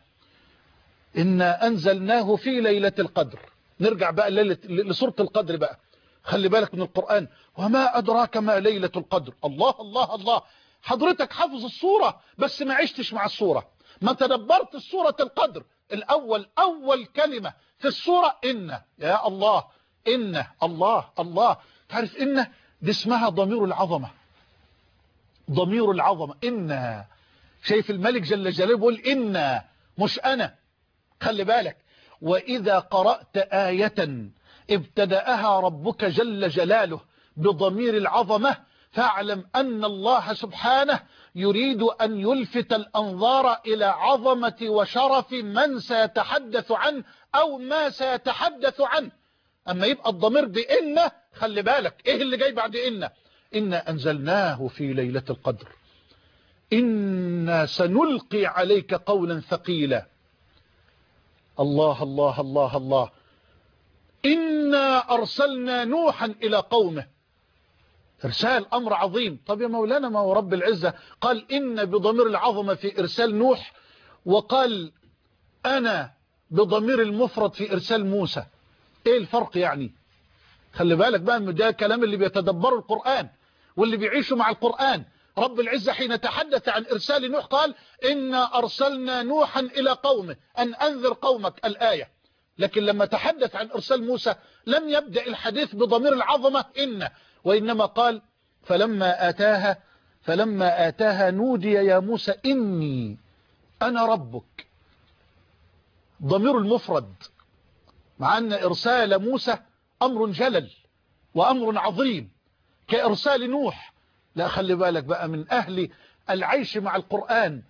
إنا أنزلناه في ليلة القدر. نرجع بقى لسورة القدر بقى، خلي بالك من القرآن. وما أدراك ما ليلة القدر. الله الله الله، حضرتك حافظ السورة بس ما عشتش مع السورة، ما تدبرت السورة القدر. الأول أول كلمة في السورة إن، يا الله إن، الله الله. تعرف إن دي اسمها ضمير العظمة، ضمير العظمة. إن شايف الملك جل جلاله بيقول إن، مش أنا. خلي بالك، وإذا قرأت آية ابتدأها ربك جل جلاله بضمير العظمة فاعلم أن الله سبحانه يريد أن يلفت الأنظار إلى عظمة وشرف من سيتحدث عنه أو ما سيتحدث عنه. أما يبقى الضمير بإن، خلي بالك إيه اللي جاي بعد إن. إنا أنزلناه في ليلة القدر، إنا سنلقي عليك قولا ثقيلا. الله الله الله الله. إنا أرسلنا نوحا إلى قومه. إرسال أمر عظيم. طب يا مولانا ما هو رب العزة قال إن بضمير العظمة في إرسال نوح، وقال أنا بضمير المفرد في إرسال موسى. إيه الفرق يعني؟ خلي بالك بقى، ده كلام اللي بيتدبروا القرآن واللي بيعيشوا مع القرآن. رب العزة حين تحدث عن إرسال نوح قال إنا أرسلنا نوحا إلى قومه أن أنذر قومك، الآية. لكن لما تحدث عن إرسال موسى لم يبدأ الحديث بضمير العظمة إن، وإنما قال فلما آتاها فلما آتاها نودي يا موسى إني أنا ربك. ضمير المفرد، مع أن إرسال موسى أمر جلل وأمر عظيم كإرسال نوح. لا خلي بالك بقى من أهل العيش مع القرآن.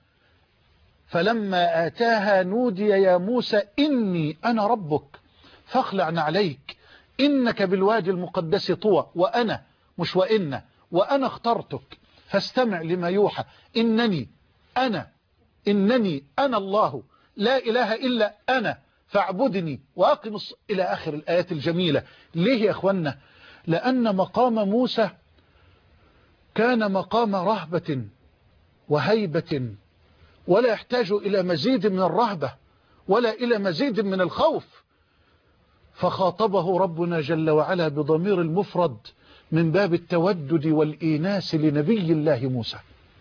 فلما آتاها نودي يا موسى إني أنا ربك فاخلع نعليك إنك بالوادي المقدس طوى، وأنا مش وإن، وأنا اخترتك فاستمع لما يوحى إنني أنا إنني أنا الله لا إله إلا أنا فاعبدني وأقم الص... إلى آخر الآيات الجميلة. ليه يا أخوانا؟ لأن مقام موسى كان مقام رهبة وهيبة، ولا يحتاج إلى مزيد من الرهبة ولا إلى مزيد من الخوف، فخاطبه ربنا جل وعلا بضمير المفرد من باب التودد والإيناس لنبي الله موسى.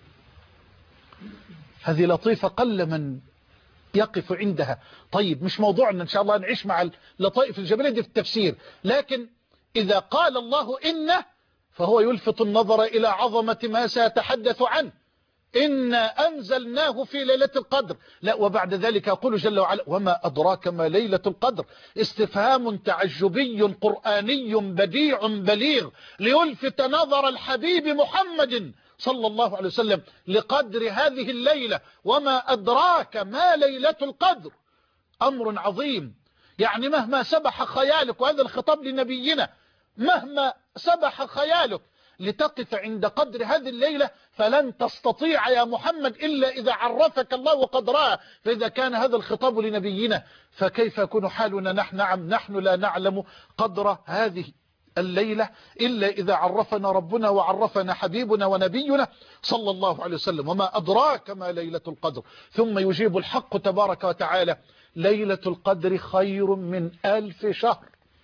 هذه لطيفة قل من يقف عندها. طيب مش موضوعنا إن شاء الله نعيش مع اللطائف الجميلة دي في التفسير، لكن إذا قال الله إنه فهو يلفت النظر إلى عظمة ما سيتحدث عنه. إنا أنزلناه في ليلة القدر، لا وبعد ذلك يقول جل وعلا وما أدراك ما ليلة القدر، استفهام تعجبي قرآني بديع بليغ ليلفت نظر الحبيب محمد صلى الله عليه وسلم لقدر هذه الليلة. وما أدراك ما ليلة القدر، أمر عظيم. يعني مهما سبح خيالك، وهذا الخطاب لنبينا، مهما سبح خيالك لتقف عند قدر هذه الليلة فلن تستطيع يا محمد إلا إذا عرفك الله قدرها. فإذا كان هذا الخطاب لنبينا فكيف يكون حالنا نحن؟ نعم نحن لا نعلم قدر هذه الليلة إلا إذا عرفنا ربنا وعرفنا حبيبنا ونبينا صلى الله عليه وسلم. وما أدراك ما ليلة القدر. ثم يجيب الحق تبارك وتعالى ليلة القدر خير من ألف شهر.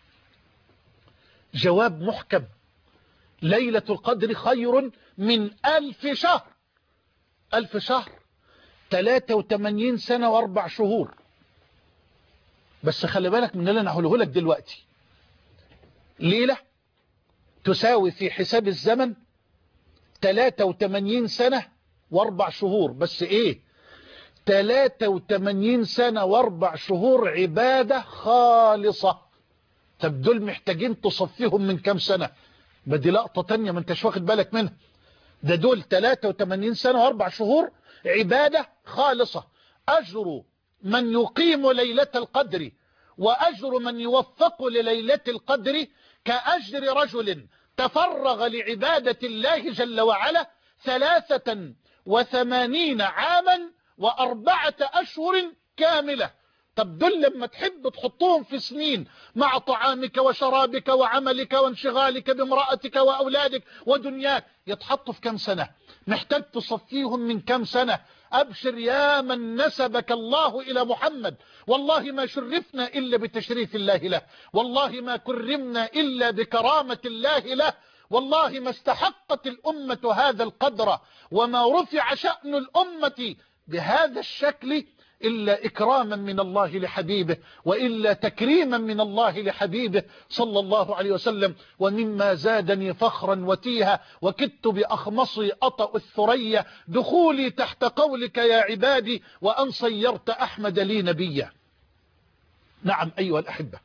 جواب محكم، ليلة القدر خير من ألف شهر. ألف شهر ثلاثة وثمانين سنة واربع شهور. بس خلي بالك من اللي انا هقوله لك دلوقتي. ليلة تساوي في حساب الزمن ثلاثة وثمانين سنة واربع شهور. بس ايه؟ ثلاثة وثمانين سنة واربع شهور عبادة خالصة. طب دول محتاجين تصفيهم من كام سنة؟ بدي لقطة تانية ما انتش واخد بالك منها. ده دول ثلاثة وثمانين سنة واربع شهور عبادة خالصة. أجر من يقيم ليلة القدر وأجر من يوفق لليلة القدر كأجر رجل تفرغ لعبادة الله جل وعلا ثلاثة وثمانين عاما وأربعة أشهر كاملة. طب دول لما تحب تحطهم في سنين مع طعامك وشرابك وعملك وانشغالك بامرأتك وأولادك ودنياك يتحطوا في كم سنة؟ محتاج تصفيهم من كم سنة؟ أبشر يا من نسبك الله إلى محمد، والله ما شرفنا إلا بتشريف الله له، والله ما كرمنا إلا بكرامة الله له، والله ما استحقت الأمة هذا القدر وما رفع شأن الأمة بهذا الشكل إلا إكراما من الله لحبيبه، وإلا تكريما من الله لحبيبه صلى الله عليه وسلم. ومما زادني فخرا وتيها وكدت بأخمصي أطأ الثريا دخولي تحت قولك يا عبادي وأن صيرت أحمد لي نبيا. نعم أيها الأحبة،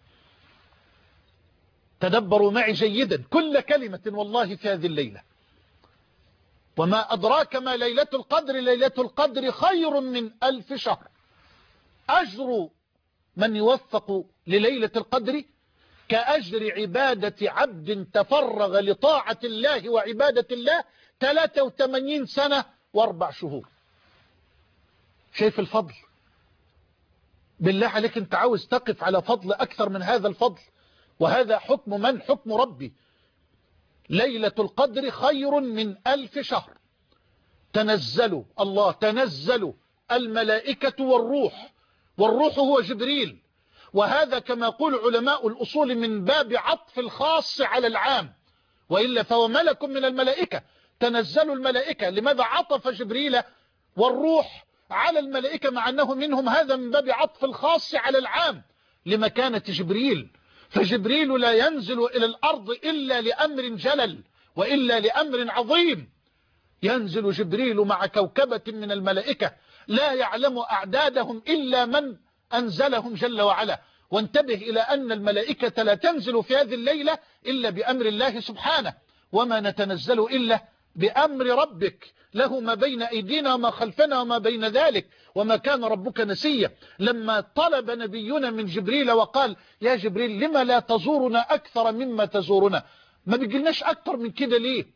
تدبروا معي جيدا كل كلمة والله في هذه الليلة. وما أدراك ما ليلة القدر، ليلة القدر خير من ألف شهر. أجر من يوفق لليلة القدر كأجر عبادة عبد تفرغ لطاعة الله وعبادة الله ثلاثة وثمانين سنة واربع شهور. شايف الفضل؟ بالله عليك انت عاوز تقف على فضل أكثر من هذا الفضل؟ وهذا حكم من؟ حكم ربي. ليلة القدر خير من ألف شهر. تنزلوا الله تنزلوا الملائكة والروح، والروح هو جبريل، وهذا كما يقول علماء الأصول من باب عطف الخاص على العام، وإلا فهو ملك من الملائكة. تنزلوا الملائكة، لماذا عطف جبريل والروح على الملائكة مع أنه منهم؟ هذا من باب عطف الخاص على العام لمكانة جبريل. فجبريل لا ينزل إلى الأرض إلا لأمر جلل وإلا لأمر عظيم. ينزل جبريل مع كوكبة من الملائكة لا يعلم أعدادهم إلا من أنزلهم جل وعلا. وانتبه إلى أن الملائكة لا تنزل في هذه الليلة إلا بأمر الله سبحانه، وما نتنزل إلا بأمر ربك، له ما بين أيدينا وما خلفنا وما بين ذلك، وما كان ربك نسيا. لما طلب نبينا من جبريل وقال يا جبريل لما لا تزورنا أكثر مما تزورنا؟ ما بيجلناش أكثر من كده ليه؟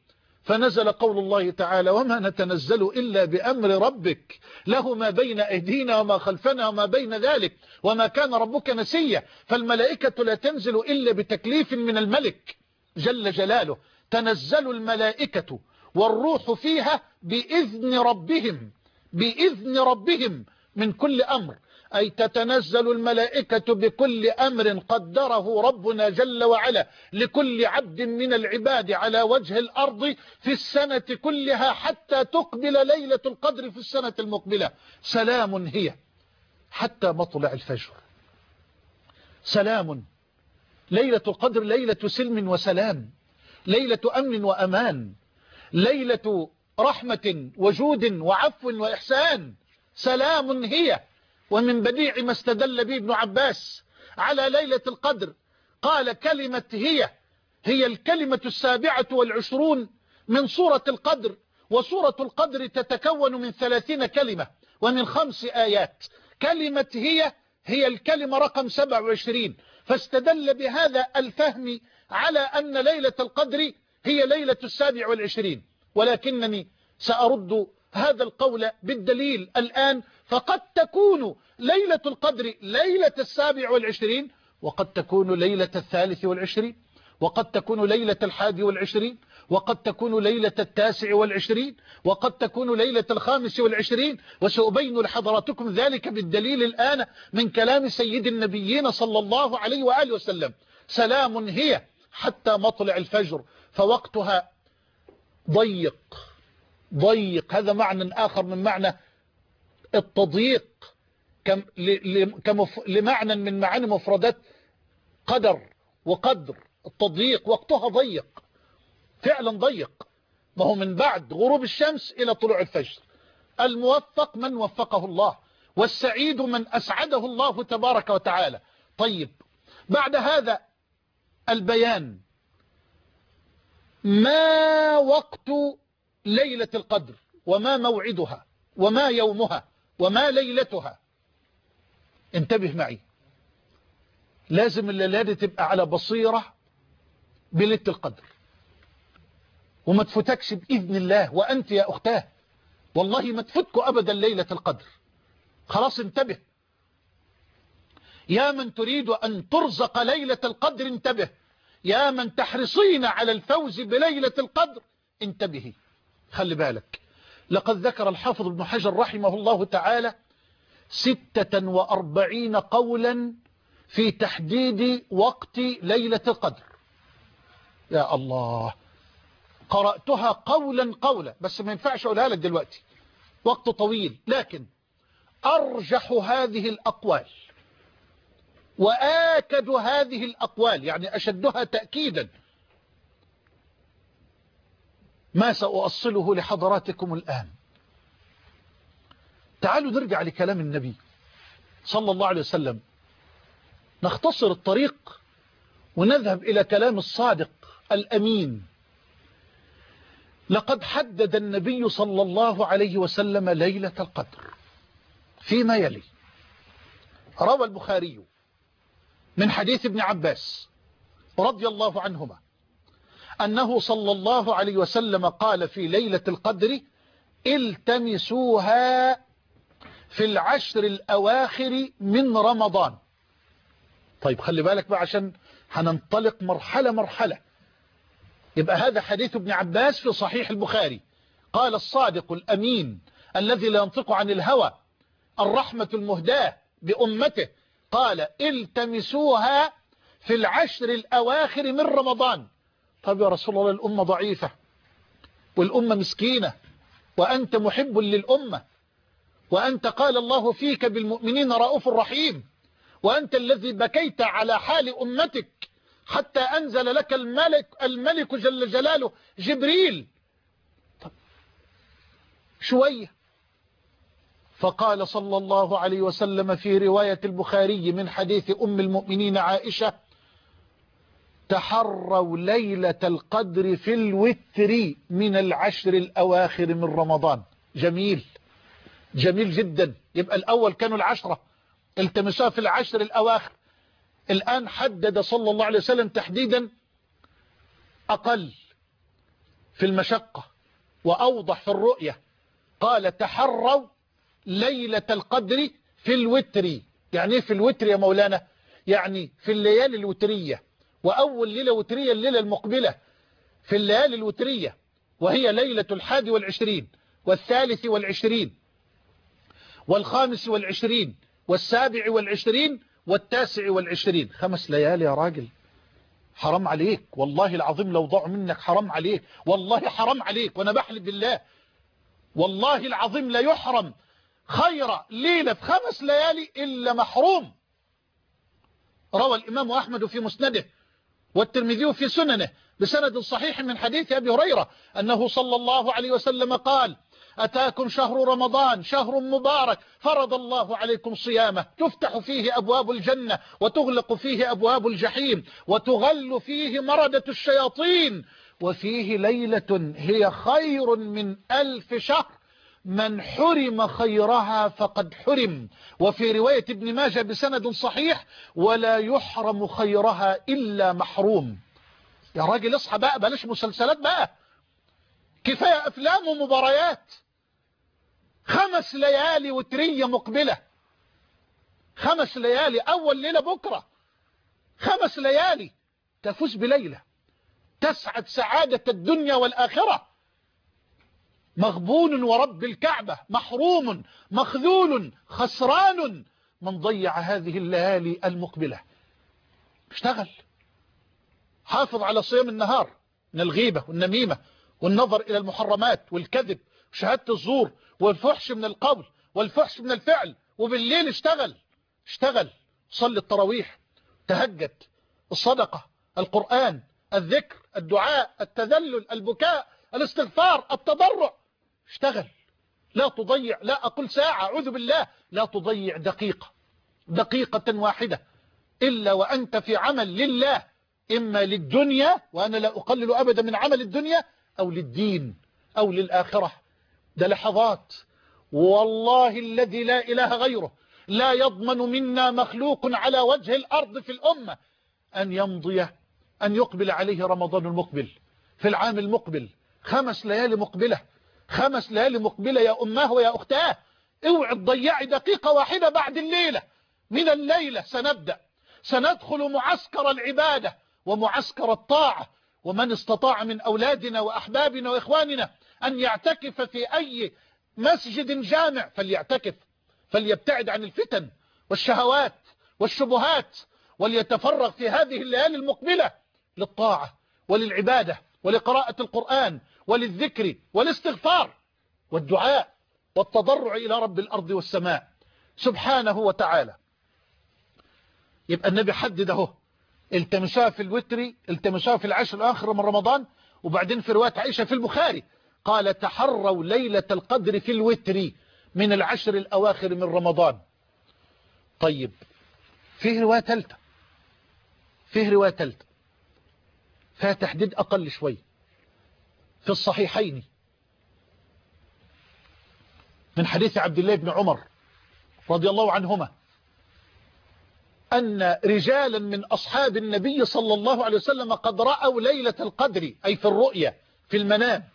فنزل قول الله تعالى وما نتنزل إلا بأمر ربك له ما بين أيدينا وما خلفنا وما بين ذلك وما كان ربك نسيا. فالملائكة لا تنزل إلا بتكليف من الملك جل جلاله. تنزل الملائكة والروح فيها بإذن ربهم بإذن ربهم من كل أمر، أي تتنزل الملائكة بكل أمر قدره ربنا جل وعلا لكل عبد من العباد على وجه الأرض في السنة كلها حتى تقبل ليلة القدر في السنة المقبلة. سلام هي حتى مطلع الفجر. سلام. ليلة القدر ليلة سلم وسلام، ليلة أمن وأمان، ليلة رحمة وجود وعفو وإحسان. سلام هي. ومن بديع ما استدل به ابن عباس على ليلة القدر قال كلمة هي هي الكلمة السابعة والعشرون من سورة القدر، وسورة القدر تتكون من ثلاثين كلمة ومن خمس آيات. كلمة هي هي الكلمة رقم سبع وعشرين، فاستدل بهذا الفهم على أن ليلة القدر هي ليلة السابع والعشرين. ولكنني سأرد هذا القول بالدليل الآن. فقد تكون ليلة القدر ليلة السابع والعشرين، وقد تكون ليلة الثالث والعشرين، وقد تكون ليلة الحادي والعشرين، وقد تكون ليلة التاسع والعشرين، وقد تكون ليلة الخامس والعشرين. وسأبين لحضراتكم ذلك بالدليل الآن من كلام سيد النبيين صلى الله عليه وآله وسلم. سلام هي حتى مطلع الفجر، فوقتها ضيق ضيق. هذا معنى آخر من معنى التضييق، كم لمعنى من معاني مفردات قدر وقدر. التضييق وقتها ضيق، فعلا ضيق. ما هو من بعد غروب الشمس إلى طلوع الفجر. الموفق من وفقه الله، والسعيد من أسعده الله تبارك وتعالى. طيب، بعد هذا البيان، ما وقت ليلة القدر وما موعدها وما يومها وما ليلتها؟ انتبه معي، لازم الليلة دي تبقى على بصيرة بليلة القدر، وما تفوتكش بإذن الله. وأنت يا أختاه والله ما تفوتكوا أبدا ليلة القدر. خلاص انتبه يا من تريد أن ترزق ليلة القدر، انتبه يا من تحرصين على الفوز بليلة القدر، انتبهي، خلي بالك. لقد ذكر الحافظ ابن حجر رحمه الله تعالى ستة وأربعين قولا في تحديد وقت ليلة القدر. يا الله، قرأتها قولا قولا، بس ما ينفعش أقولها لك دلوقتي، وقت طويل. لكن أرجح هذه الأقوال وآكد هذه الأقوال، يعني أشدها تأكيدا، ما سأؤصله لحضراتكم الآن. تعالوا نرجع لكلام النبي صلى الله عليه وسلم، نختصر الطريق ونذهب إلى كلام الصادق الأمين. لقد حدد النبي صلى الله عليه وسلم ليلة القدر فيما يلي. روى البخاري من حديث ابن عباس رضي الله عنهما أنه صلى الله عليه وسلم قال في ليلة القدر: التمسوها في العشر الأواخر من رمضان. طيب خلي بالك بقى عشان هننطلق مرحلة مرحلة. يبقى هذا حديث ابن عباس في صحيح البخاري. قال الصادق الأمين الذي لا ينطق عن الهوى، الرحمة المهداة بأمته، قال: التمسوها في العشر الأواخر من رمضان. طب يا رسول الله، الأمة ضعيفة والأمة مسكينة، وأنت محب للأمة، وأنت قال الله فيك بالمؤمنين رؤوف رحيم، وأنت الذي بكيت على حال أمتك حتى أنزل لك الملك الملك جل جلاله جبريل. طب شوية. فقال صلى الله عليه وسلم في رواية البخاري من حديث أم المؤمنين عائشة: تحروا ليلة القدر في الوتر من العشر الأواخر من رمضان. جميل، جميل جدا. يبقى الأول كانوا العشرة، التمسوها في العشر الأواخر. الآن حدد صلى الله عليه وسلم تحديدا أقل، في المشقة وأوضح في الرؤية. قال تحروا ليلة القدر في الوتر. يعني ايه في الوتر يا مولانا؟ يعني في الليالي الوترية، وأول ليلة وترية الليلة المقبلة في الليالي الوترية، وهي ليلة الحادي والعشرين والثالث والعشرين والخامس والعشرين والسابع والعشرين والتاسع والعشرين. خمس ليالي يا راجل، حرام عليك والله العظيم، لو ضاع منك حرام عليك، والله حرام عليك، وانا بحلف بالله والله العظيم لا يحرم خير ليلة في خمس ليالي إلا محروم. روى الإمام أحمد في مسنده والترمذي في سننه بسند صحيح من حديث أبي هريرة أنه صلى الله عليه وسلم قال: أتاكم شهر رمضان شهر مبارك فرض الله عليكم صيامه، تفتح فيه أبواب الجنة وتغلق فيه أبواب الجحيم وتغل فيه مردة الشياطين، وفيه ليلة هي خير من ألف شهر، من حرم خيرها فقد حرم. وفي رواية ابن ماجه بسند صحيح: ولا يحرم خيرها إلا محروم. يا راجل اصحى بقى، بلاش مسلسلات بقى، كفاية أفلام ومباريات. خمس ليالي وترية مقبلة، خمس ليالي، أول ليلة بكرة، خمس ليالي تفوز بليلة تسعد سعادة الدنيا والآخرة. مغبون ورب الكعبة، محروم مخذول خسران من ضيع هذه الليالي المقبلة. اشتغل، حافظ على صيام النهار من الغيبة والنميمة والنظر إلى المحرمات والكذب وشهادة الزور والفحش من القول والفحش من الفعل. وبالليل اشتغل، اشتغل، صلي التراويح، تهجد، الصدقة، القرآن، الذكر، الدعاء، التذلل، البكاء، الاستغفار، التضرع. اشتغل، لا تضيع، لا أقول ساعة، أعوذ بالله، لا تضيع دقيقة، دقيقة واحدة إلا وأنت في عمل لله، إما للدنيا، وأنا لا أقلل أبدا من عمل الدنيا، أو للدين أو للآخرة. ده لحظات، والله الذي لا إله غيره لا يضمن منا مخلوق على وجه الأرض في الأمة أن يمضي أن يقبل عليه رمضان المقبل في العام المقبل. خمس ليالي مقبلة، خمس ليالي مقبلة يا أماه ويا أختاه. اوعي تضيعي دقيقة واحدة بعد الليلة. من الليلة سنبدأ، سندخل معسكر العبادة ومعسكر الطاعة. ومن استطاع من أولادنا وأحبابنا وإخواننا أن يعتكف في أي مسجد جامع فليعتكف، فليبتعد عن الفتن والشهوات والشبهات، وليتفرغ في هذه الليالي المقبلة للطاعة وللعبادة ولقراءة القرآن وللذكر والاستغفار والدعاء والتضرع إلى رب الأرض والسماء سبحانه وتعالى. يبقى النبي حدد اهو، التمسوها في الوتر، التمسوها في العشر الآخر من رمضان. وبعدين في رواية عائشة في البخاري قال: تحروا ليلة القدر في الوتر من العشر الأواخر من رمضان. طيب فيه رواية ثالثة، فيه رواية ثالثة فيها تحديد أقل شوي في الصحيحين من حديث عبد الله بن عمر رضي الله عنهما أن رجالا من أصحاب النبي صلى الله عليه وسلم قد رأوا ليلة القدر، أي في الرؤية في المنام.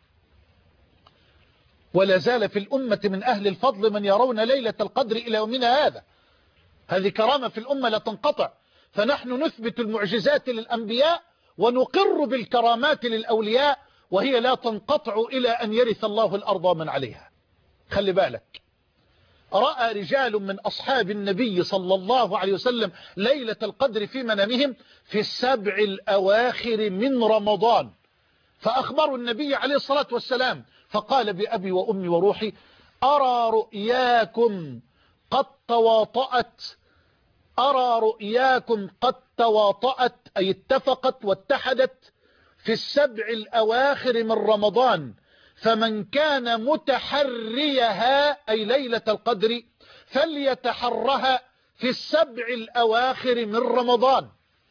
ولا زال في الأمة من أهل الفضل من يرون ليلة القدر إلى يومنا هذا. هذه كرامة في الأمة لا تنقطع. فنحن نثبت المعجزات للأنبياء ونقر بالكرامات للأولياء، وهي لا تنقطع إلى أن يرث الله الأرض ومن عليها. خلي بالك، رأى رجال من أصحاب النبي صلى الله عليه وسلم ليلة القدر في منامهم في السبع الأواخر من رمضان، فأخبروا النبي عليه الصلاة والسلام فقال: بأبي وأمي وروحي أرى رؤياكم قد تواطأت، أرى رؤياكم قد تواطأت، أي اتفقت واتحدت في السبع الأواخر من رمضان، فمن كان متحريها أي ليلة القدر فليتحرها في السبع الأواخر من رمضان.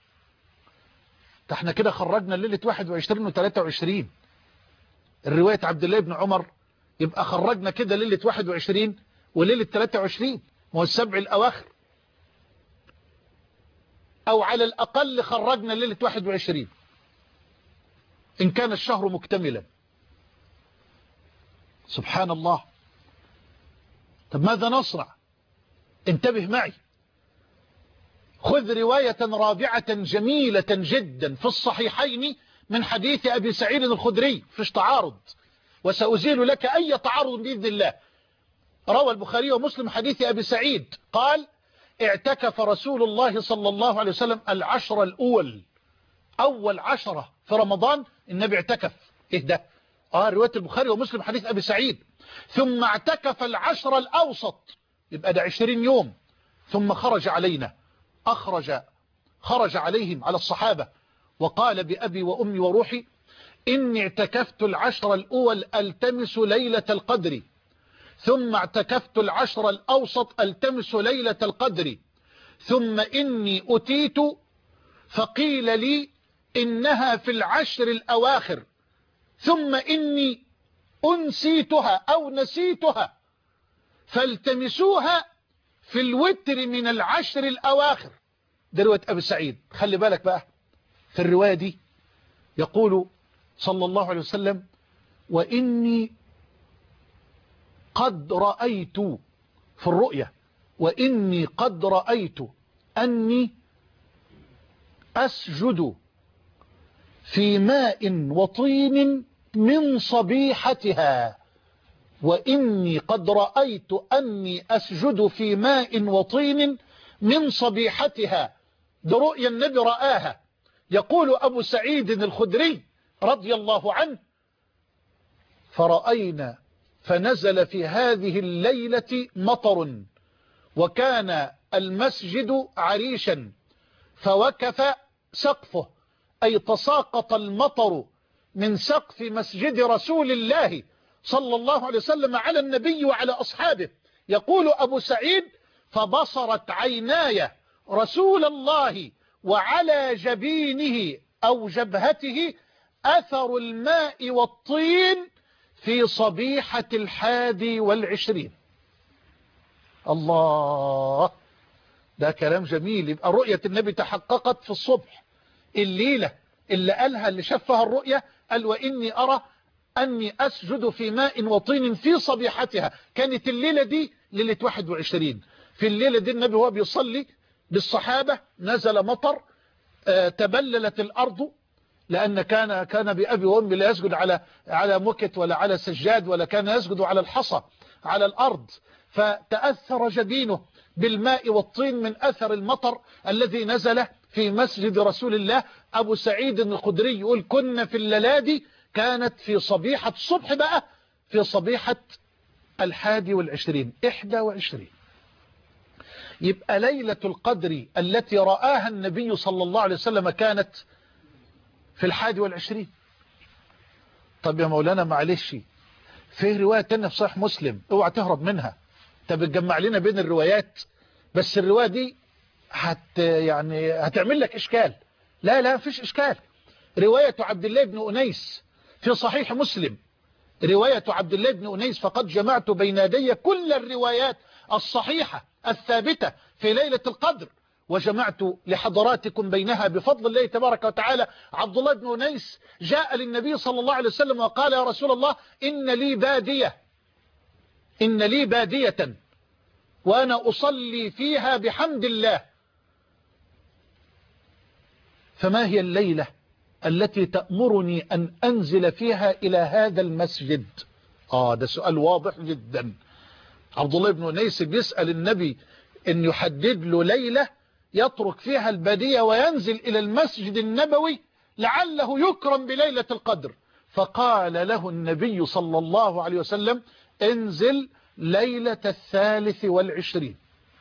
احنا كده خرجنا ليلة واحد وعشرين وثلاثة وعشرين، الرواية عبد الله بن عمر، يبقى خرجنا كده ليلة واحد وعشرين وليلة ثلاثة وعشرين، وهو السبع الأواخر، أو على الأقل خرجنا ليلة واحد وعشرين. إن كان الشهر مكتملا. سبحان الله. طب ماذا نصنع؟ انتبه معي، خذ رواية رابعة جميلة جدا في الصحيحين من حديث أبي سعيد الخدري، فيش تعارض، وسأزيل لك أي تعارض بإذن الله. روى البخاري ومسلم حديث أبي سعيد قال: اعتكف رسول الله صلى الله عليه وسلم العشر الأول، أول عشرة في رمضان النبي اعتكف. إيه ده؟ آه رواية البخاري ومسلم حديث أبي سعيد. ثم اعتكف العشر الأوسط، يبقى ده عشرين يوم. ثم خرج علينا، أخرج خرج عليهم على الصحابة وقال: بأبي وأمي وروحي إني اعتكفت العشر الأول ألتمس ليلة القدر، ثم اعتكفت العشر الأوسط ألتمس ليلة القدر، ثم إني أتيت فقيل لي إنها في العشر الأواخر، ثم إني أنسيتها أو نسيتها فالتمسوها في الوتر من العشر الأواخر. ده رواية أبي سعيد. خلي بالك بقى، في الرواية دي يقول صلى الله عليه وسلم: وإني قد رأيت في الرؤية، وإني قد رأيت أني أسجد في ماء وطين من صبيحتها، وإني قد رأيت أني أسجد في ماء وطين من صبيحتها. ده رؤيا النبي رآها. يقول أبو سعيد الخدري رضي الله عنه: فرأينا فنزل في هذه الليلة مطر، وكان المسجد عريشا فوكف سقفه، أي تساقط المطر من سقف مسجد رسول الله صلى الله عليه وسلم على النبي وعلى أصحابه. يقول أبو سعيد: فبصرت عيناي رسول الله وعلى جبينه أو جبهته أثر الماء والطين في صبيحة الحادي والعشرين. الله، ده كلام جميل. يبقى رؤية النبي تحققت في الصبح. الليلة اللي قالها اللي شافها الرؤية قال: وإني أرى أني أسجد في ماء وطين في صبيحتها. كانت الليلة دي ليلة واحد وعشرين. في الليلة دي النبي هو بيصلي بالصحابة نزل مطر، آه تبللت الأرض، لأن كان كان بأبي وأمي لا يسجد على على مكت ولا على سجاد، ولا كان يسجد على الحصى على الأرض، فتأثر جبينه بالماء والطين من أثر المطر الذي نزل في مسجد رسول الله. أبو سعيد الخدري يقول: كنا في الليلة كانت في صبيحة الصبح بقى في صبيحة الحادي والعشرين، إحدى وعشرين. يبقى ليلة القدر التي رآها النبي صلى الله عليه وسلم كانت في الحادي والعشرين. طب يا مولانا معلش، في رواية تانية في صحيح مسلم، اوعى تهرب منها. انت بتجمع لنا بين الروايات، بس الرواية دي هت يعني هتعمل لك إشكال. لا لا فيش إشكال. رواية عبد الله بن أنيس في صحيح مسلم، رواية عبد الله بن أنيس: فقد جمعت بين يدي كل الروايات الصحيحة الثابتة في ليلة القدر، وجمعت لحضراتكم بينها بفضل الله تبارك وتعالى. عبد الله بن أنيس جاء للنبي صلى الله عليه وسلم وقال: يا رسول الله، إن لي بادية إن لي بادية وأنا أصلي فيها بحمد الله، فما هي الليلة التي تأمرني أن أنزل فيها إلى هذا المسجد؟ آه ده سؤال واضح جدا. عبد الله بن أنيس بيسأل النبي أن يحدد له ليلة يترك فيها البادية وينزل إلى المسجد النبوي لعله يكرم بليلة القدر. فقال له النبي صلى الله عليه وسلم: انزل ليلة الثالث والعشرين.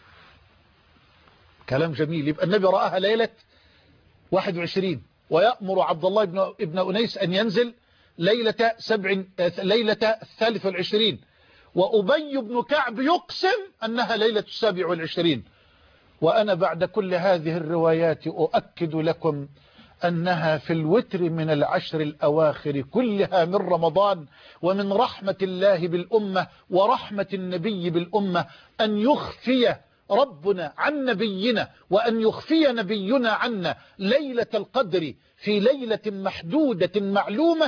كلام جميل. يبقى النبي رآها ليلة واحد وعشرين، ويأمر عبد الله بن ابن أنيس أن ينزل ليلة سبع ليلة الثالث والعشرين، وأبي بن كعب يقسم أنها ليلة السابع والعشرين. وأنا بعد كل هذه الروايات أؤكد لكم أنها في الوتر من العشر الأواخر كلها من رمضان. ومن رحمة الله بالأمة ورحمة النبي بالأمة أن يخفي ربنا عن نبينا وأن يخفي نبينا عنا ليلة القدر في ليلة محدودة معلومة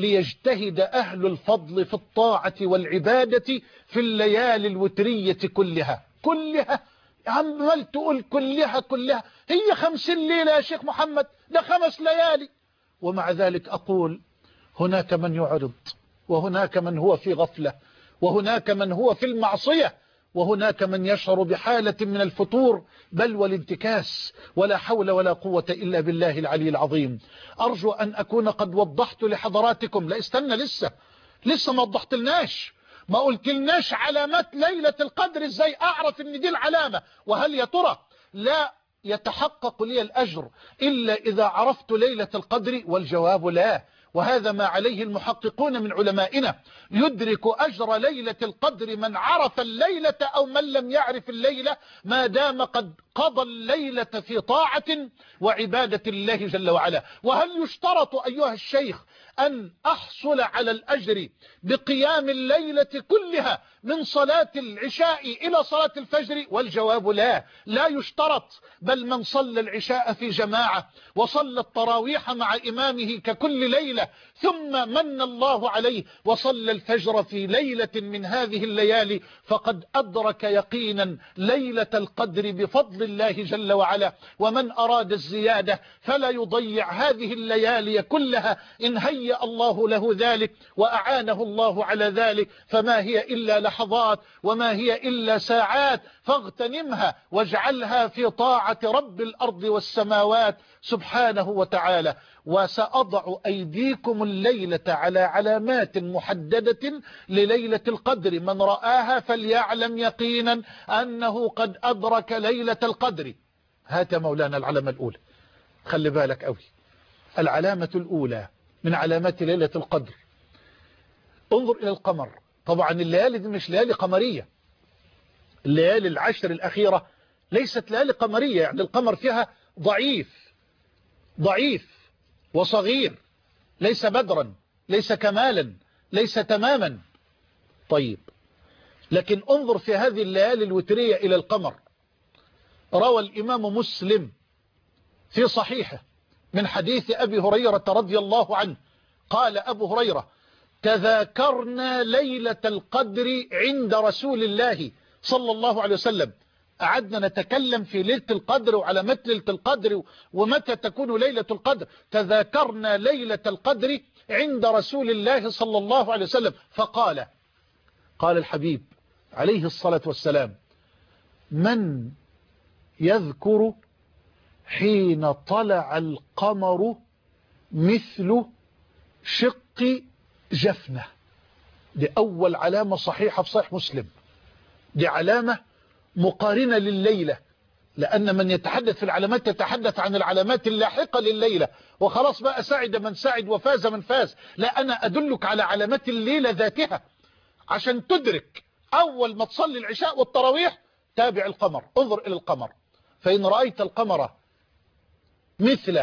ليجتهد أهل الفضل في الطاعة والعبادة في الليالي الوترية كلها كلها. عمال تقول كلها كلها، هي خمسين ليلة يا شيخ محمد، ده خمس ليالي. ومع ذلك أقول هناك من يعرض، وهناك من هو في غفلة، وهناك من هو في المعصية، وهناك من يشعر بحالة من الفتور بل والانتكاس. ولا حول ولا قوة إلا بالله العلي العظيم. أرجو أن أكون قد وضحت لحضراتكم. لا استنى، لسه لسه ما وضحت لناش، ما قلت لناش علامات ليلة القدر. ازاي أعرف ان دي العلامة؟ وهل يا ترى لا يتحقق لي الأجر إلا إذا عرفت ليلة القدر؟ والجواب لا. وهذا ما عليه المحققون من علمائنا. يدرك أجر ليلة القدر من عرف الليلة أو من لم يعرف الليلة، ما دام قد قضى الليلة في طاعة وعبادة الله جل وعلا. وهل يشترط أيها الشيخ أن أحصل على الأجر بقيام الليلة كلها من صلاة العشاء إلى صلاة الفجر؟ والجواب لا، لا يشترط. بل من صلى العشاء في جماعة وصلى التراويح مع إمامه ككل ليلة، ثم من الله عليه وصلى الفجر في ليلة من هذه الليالي، فقد أدرك يقينا ليلة القدر بفضل الله جل وعلا. ومن أراد الزيادة فلا يضيع هذه الليالي كلها إن هيأ الله له ذلك وأعانه الله على ذلك، فما هي إلا لحظات وما هي إلا ساعات، فاغتنمها واجعلها في طاعة رب الأرض والسماوات سبحانه وتعالى. وسأضع أيديكم الليلة على علامات محددة لليلة القدر، من رآها فليعلم يقينا أنه قد أدرك ليلة القدر. هات مولانا العلامة الأولى، خلي بالك أوي. العلامة الأولى من علامات ليلة القدر، انظر إلى القمر. طبعا الليالي دي مش ليالي قمرية، الليالي العشر الأخيرة ليست ليالي قمرية، يعني القمر فيها ضعيف ضعيف وصغير، ليس بدرا، ليس كمالا، ليس تماما. طيب، لكن انظر في هذه الليالي الوترية إلى القمر. روى الإمام مسلم في صحيحه من حديث أبي هريرة رضي الله عنه قال أبو هريرة: تذاكرنا ليلة القدر عند رسول الله صلى الله عليه وسلم. قعدنا نتكلم في ليلة القدر وعلامات ليلة القدر ومتى تكون ليلة القدر. تذاكرنا ليلة القدر عند رسول الله صلى الله عليه وسلم فقال، قال الحبيب عليه الصلاة والسلام: من يذكر حين طلع القمر مثل شق جفنة. دي أول علامة صحيحة في صحيح مسلم، دي علامة مقارنة لليلة، لأن من يتحدث في العلامات يتحدث عن العلامات اللاحقة لليلة، وخلاص بقى سعد من سعد وفاز من فاز. لا، أنا أدلك على علامات الليلة ذاتها عشان تدرك. أول ما تصلي العشاء والتراويح تابع القمر، انظر إلى القمر، فإن رأيت القمر مثل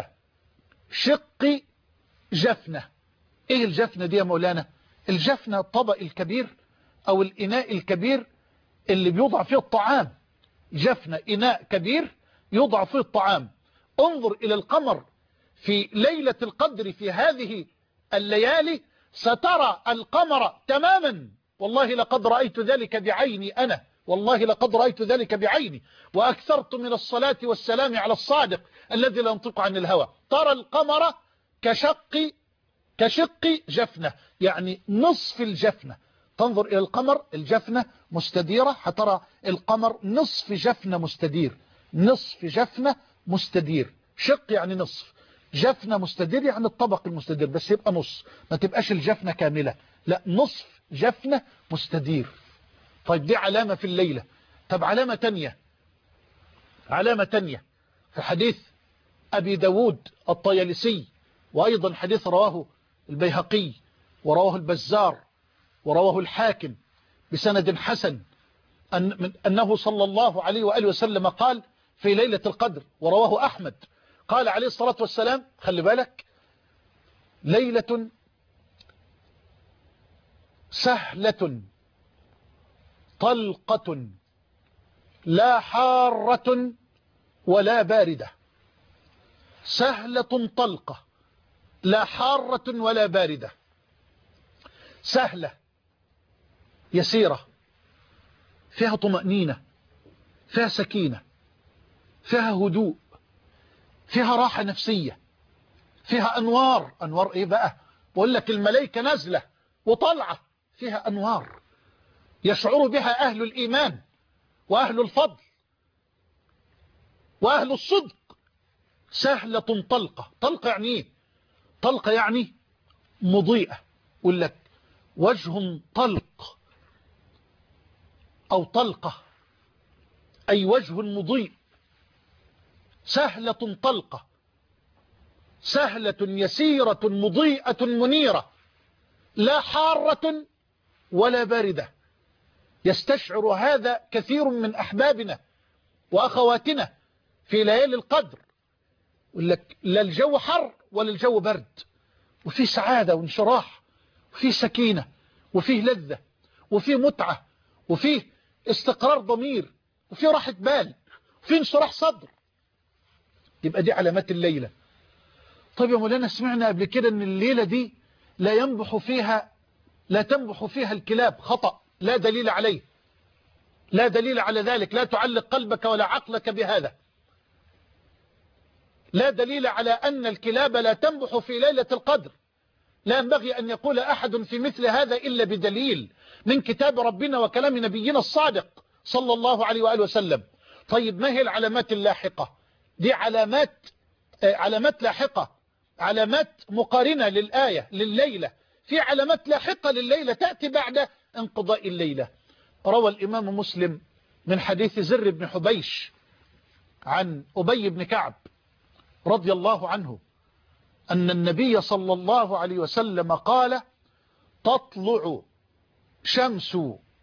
شق جفنة. إيه الجفنة دي يا مولانا؟ الجفنة الطبق الكبير أو الإناء الكبير اللي بيوضع فيه الطعام. جفنة إناء كبير يوضع فيه الطعام. انظر إلى القمر في ليلة القدر في هذه الليالي، سترى القمر تماما. والله لقد رأيت ذلك بعيني أنا، والله لقد رأيت ذلك بعيني، وأكثرت من الصلاة والسلام على الصادق الذي لا ينطق عن الهوى. ترى القمر كشق كشق جفنة، يعني نصف الجفنة. تنظر إلى القمر، الجفنة مستديرة، هترى القمر نصف جفنة مستدير، نصف جفنة مستدير. شق يعني نصف، جفنة مستدير يعني الطبق المستدير، بس يبقى نص، ما تبقاش الجفنة كاملة، لا نصف جفنة مستدير. طيب دي علامة في الليلة. طب علامة تانية، علامة تانية في حديث أبي داود الطيالسي، وأيضا حديث رواه البيهقي ورواه البزار ورواه الحاكم بسند حسن، أن أنه صلى الله عليه وآله وسلم قال في ليلة القدر، ورواه أحمد، قال عليه الصلاة والسلام: خلي بالك، ليلة سهلة طلقة لا حارة ولا باردة، سهلة طلقة، لا حارة ولا باردة، سهلة يسيرة، فيها طمأنينة، فيها سكينة، فيها هدوء، فيها راحة نفسية، فيها أنوار. أنوار إيه بقى؟ بقول لك الملائكة نازلة وطلعة، فيها أنوار يشعر بها أهل الإيمان وأهل الفضل وأهل الصدق. سهلة طلقة. طلقة يعني إيه؟ طلقة يعني مضيئة. يقول لك وجه طلق أو طلقة، أي وجه مضيء. سهلة طلقة، سهلة يسيرة مضيئة منيرة، لا حارة ولا باردة. يستشعر هذا كثير من أحبابنا وأخواتنا في ليالي القدر. يقول لك لا الجو حر ولا الجو برد، وفي سعادة وانشراح، وفي سكينة، وفيه لذة، وفيه متعة، وفيه استقرار ضمير، وفيه راحة بال، وفيه انشراح صدر. يبقى دي علامات الليلة. طيب يا مولانا سمعنا قبل كده ان الليلة دي لا ينبح فيها لا تنبح فيها الكلاب. خطأ، لا دليل عليه، لا دليل على ذلك. لا تعلق قلبك ولا عقلك بهذا. لا دليل على أن الكلاب لا تنبح في ليلة القدر. لا ينبغي أن يقول أحد في مثل هذا إلا بدليل من كتاب ربنا وكلام نبينا الصادق صلى الله عليه وآله وسلم. طيب ما هي العلامات اللاحقة؟ دي علامات علامات لاحقة، علامات مقارنة للآية لليلة. في علامات لاحقة لليلة تأتي بعد انقضاء الليلة. روى الإمام مسلم من حديث زر بن حبيش عن أبي بن كعب رضي الله عنه أن النبي صلى الله عليه وسلم قال: تطلع شمس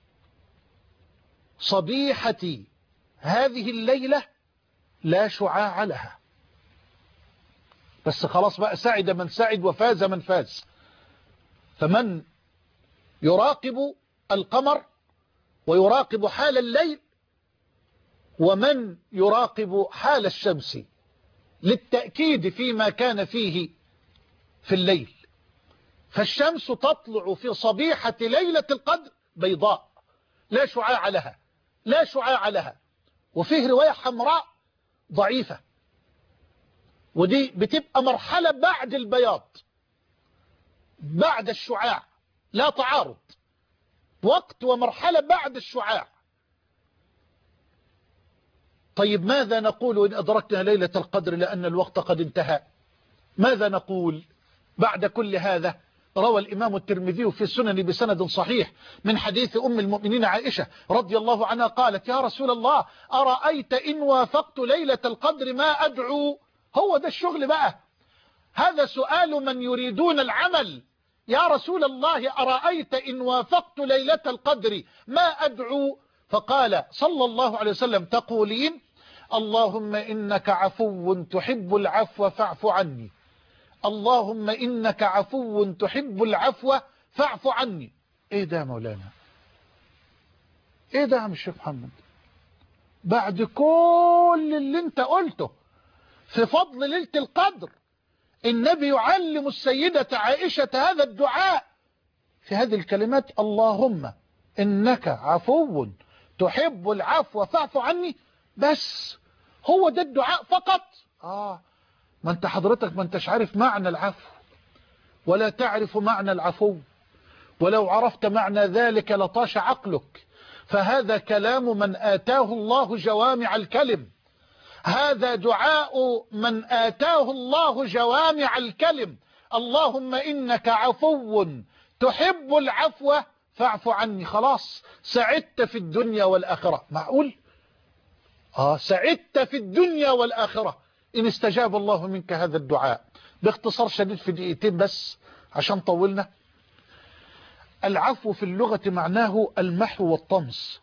صبيحة هذه الليلة لا شعاع لها. بس خلاص بقى، سعد من سعد وفاز من فاز. فمن يراقب القمر ويراقب حال الليل، ومن يراقب حال الشمس للتأكيد فيما كان فيه في الليل. فالشمس تطلع في صبيحة ليلة القدر بيضاء لا شعاع لها، لا شعاع لها. وفيه رواية حمراء ضعيفة، ودي بتبقى مرحلة بعد البياض، بعد الشعاع، لا تعارض، وقت ومرحلة بعد الشعاع. طيب ماذا نقول إن أدركنا ليلة القدر لأن الوقت قد انتهى؟ ماذا نقول بعد كل هذا؟ روى الإمام الترمذي في السنن بسند صحيح من حديث أم المؤمنين عائشة رضي الله عنها قالت: يا رسول الله، أرأيت إن وافقت ليلة القدر ما أدعو؟ هو ده الشغل بقى، هذا سؤال من يريدون العمل. يا رسول الله، أرأيت إن وافقت ليلة القدر ما أدعو؟ فقال صلى الله عليه وسلم: تقولين اللهم إنك عفو تحب العفو فاعف عني، اللهم إنك عفو تحب العفو فاعف عني. ايه ده يا مولانا؟ ايه ده يا عم الشيخ محمد؟ بعد كل اللي انت قلته في فضل ليلة القدر، النبي يعلم السيدة عائشة هذا الدعاء في هذه الكلمات: اللهم إنك عفو تحب العفو فاعف عني. بس هو ده الدعاء فقط؟ آه ما انت حضرتك ما انتش عارف معنى العفو ولا تعرف معنى العفو، ولو عرفت معنى ذلك لطاش عقلك. فهذا كلام من آتاه الله جوامع الكلم، هذا دعاء من آتاه الله جوامع الكلم. اللهم إنك عفو تحب العفو فاعف عني. خلاص سعدت في الدنيا والآخرة. معقول؟ آه سعدت في الدنيا والآخرة إن استجاب الله منك هذا الدعاء. باختصار شديد في دقيقتين بس عشان طولنا. العفو في اللغة معناه المحو والطمس.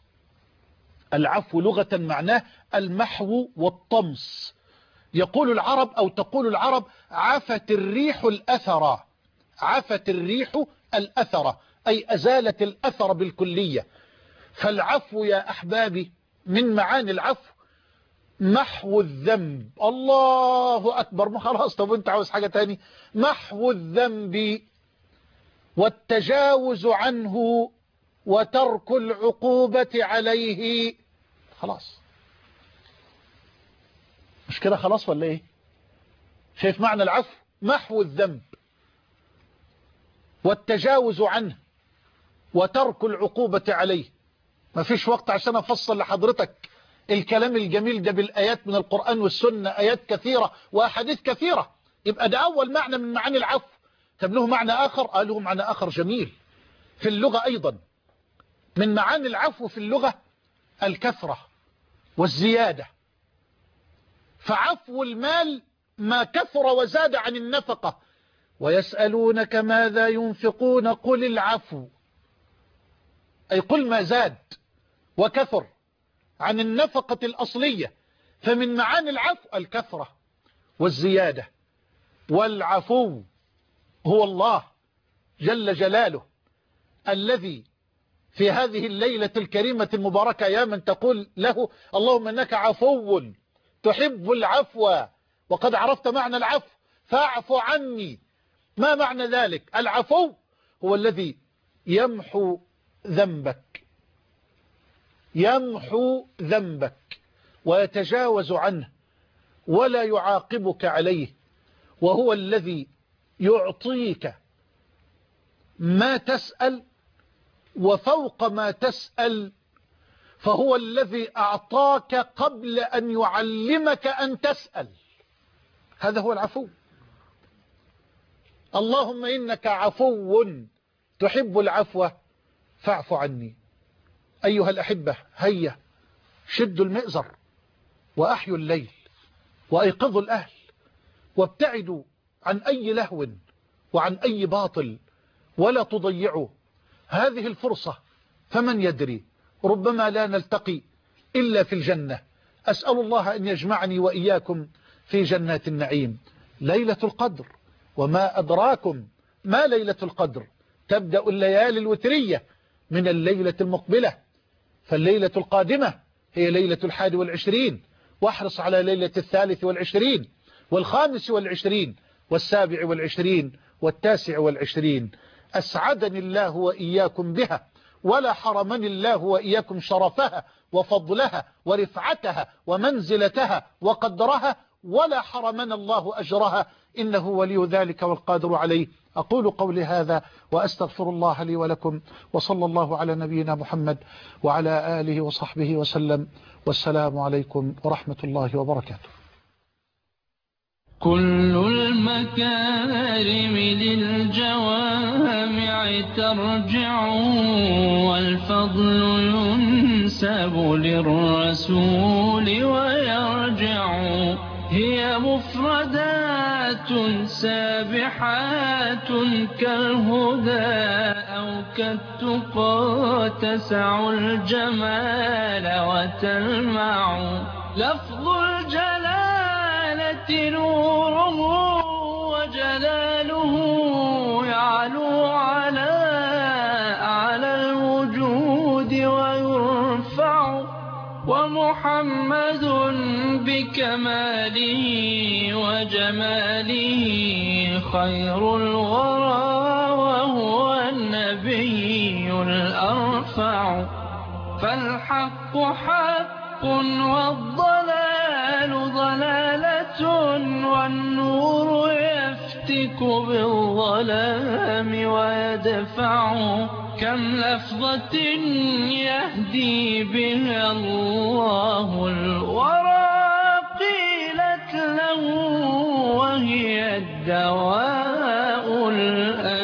العفو لغة معناه المحو والطمس. يقول العرب أو تقول العرب: عفت الريح الأثر. عفت الريح الأثر أي أزالت الأثر بالكلية. فالعفو يا أحبابي من معاني العفو محو الذنب. الله أكبر. ما خلاص، طب وانت عاوز حاجة تاني؟ محو الذنب والتجاوز عنه وترك العقوبة عليه. خلاص، مش كده خلاص ولا ايه؟ شايف معنى العفو؟ محو الذنب والتجاوز عنه وترك العقوبة عليه. ما فيش وقت عشان افصل لحضرتك الكلام الجميل ده بالآيات من القرآن والسنة، آيات كثيرة وأحاديث كثيرة. يبقى ده أول معنى من معاني العفو. طب له معنى آخر؟ قال له معنى آخر جميل في اللغة أيضا. من معاني العفو في اللغة الكثرة والزيادة. فعفو المال ما كثر وزاد عن النفقة. ويسألونك ماذا ينفقون قل العفو، أي قل ما زاد وكثر عن النفقة الأصلية. فمن معاني العفو الكثرة والزيادة. والعفو هو الله جل جلاله الذي في هذه الليلة الكريمة المباركة يا من تقول له اللهم إنك عفو تحب العفو وقد عرفت معنى العفو فاعف عني. ما معنى ذلك؟ العفو هو الذي يمحو ذنبك، يمحو ذنبك ويتجاوز عنه ولا يعاقبك عليه، وهو الذي يعطيك ما تسأل وفوق ما تسأل، فهو الذي أعطاك قبل أن يعلمك أن تسأل. هذا هو العفو. اللهم إنك عفو تحب العفو فاعف عني. أيها الأحبة، هيا شدوا المئزر وأحيوا الليل وأيقظوا الأهل وابتعدوا عن أي لهو وعن أي باطل، ولا تضيعوا هذه الفرصة. فمن يدري ربما لا نلتقي إلا في الجنة. أسأل الله أن يجمعني وإياكم في جنات النعيم. ليلة القدر، وما أدراكم ما ليلة القدر. تبدأ الليالي الوترية من الليلة المقبلة، فالليلة القادمة هي ليلة الحادي والعشرين، واحرص على ليلة الثالث والعشرين والخامس والعشرين والسابع والعشرين والتاسع والعشرين. أسعدني الله وإياكم بها، ولا حرمني الله وإياكم شرفها وفضلها ورفعتها ومنزلتها وقدرها، ولا حرمنا الله أجرها، إنه ولي ذلك والقادر عليه. أقول قولي هذا وأستغفر الله لي ولكم، وصلى الله على نبينا محمد وعلى آله وصحبه وسلم، والسلام عليكم ورحمة الله وبركاته. كل المكارم للجوامع ترجع، والفضل ينسب للرسول ويرجع. هي مفردات سابحات كالهدى أو كالتقى، تسع الجمال وتلمع. لفظ الجلالة نوره وجلاله يعلو على أعلى الوجود ويرفع. ومحمد بكماله وجماله خير الورى، وهو النبي الأرفع. فالحق حق والضلال ضلالة، والنور يفتك بالظلام ويدفع. كم لفظة يهدي بها الله الورى، قيلت له وهي الدواء الأنفع.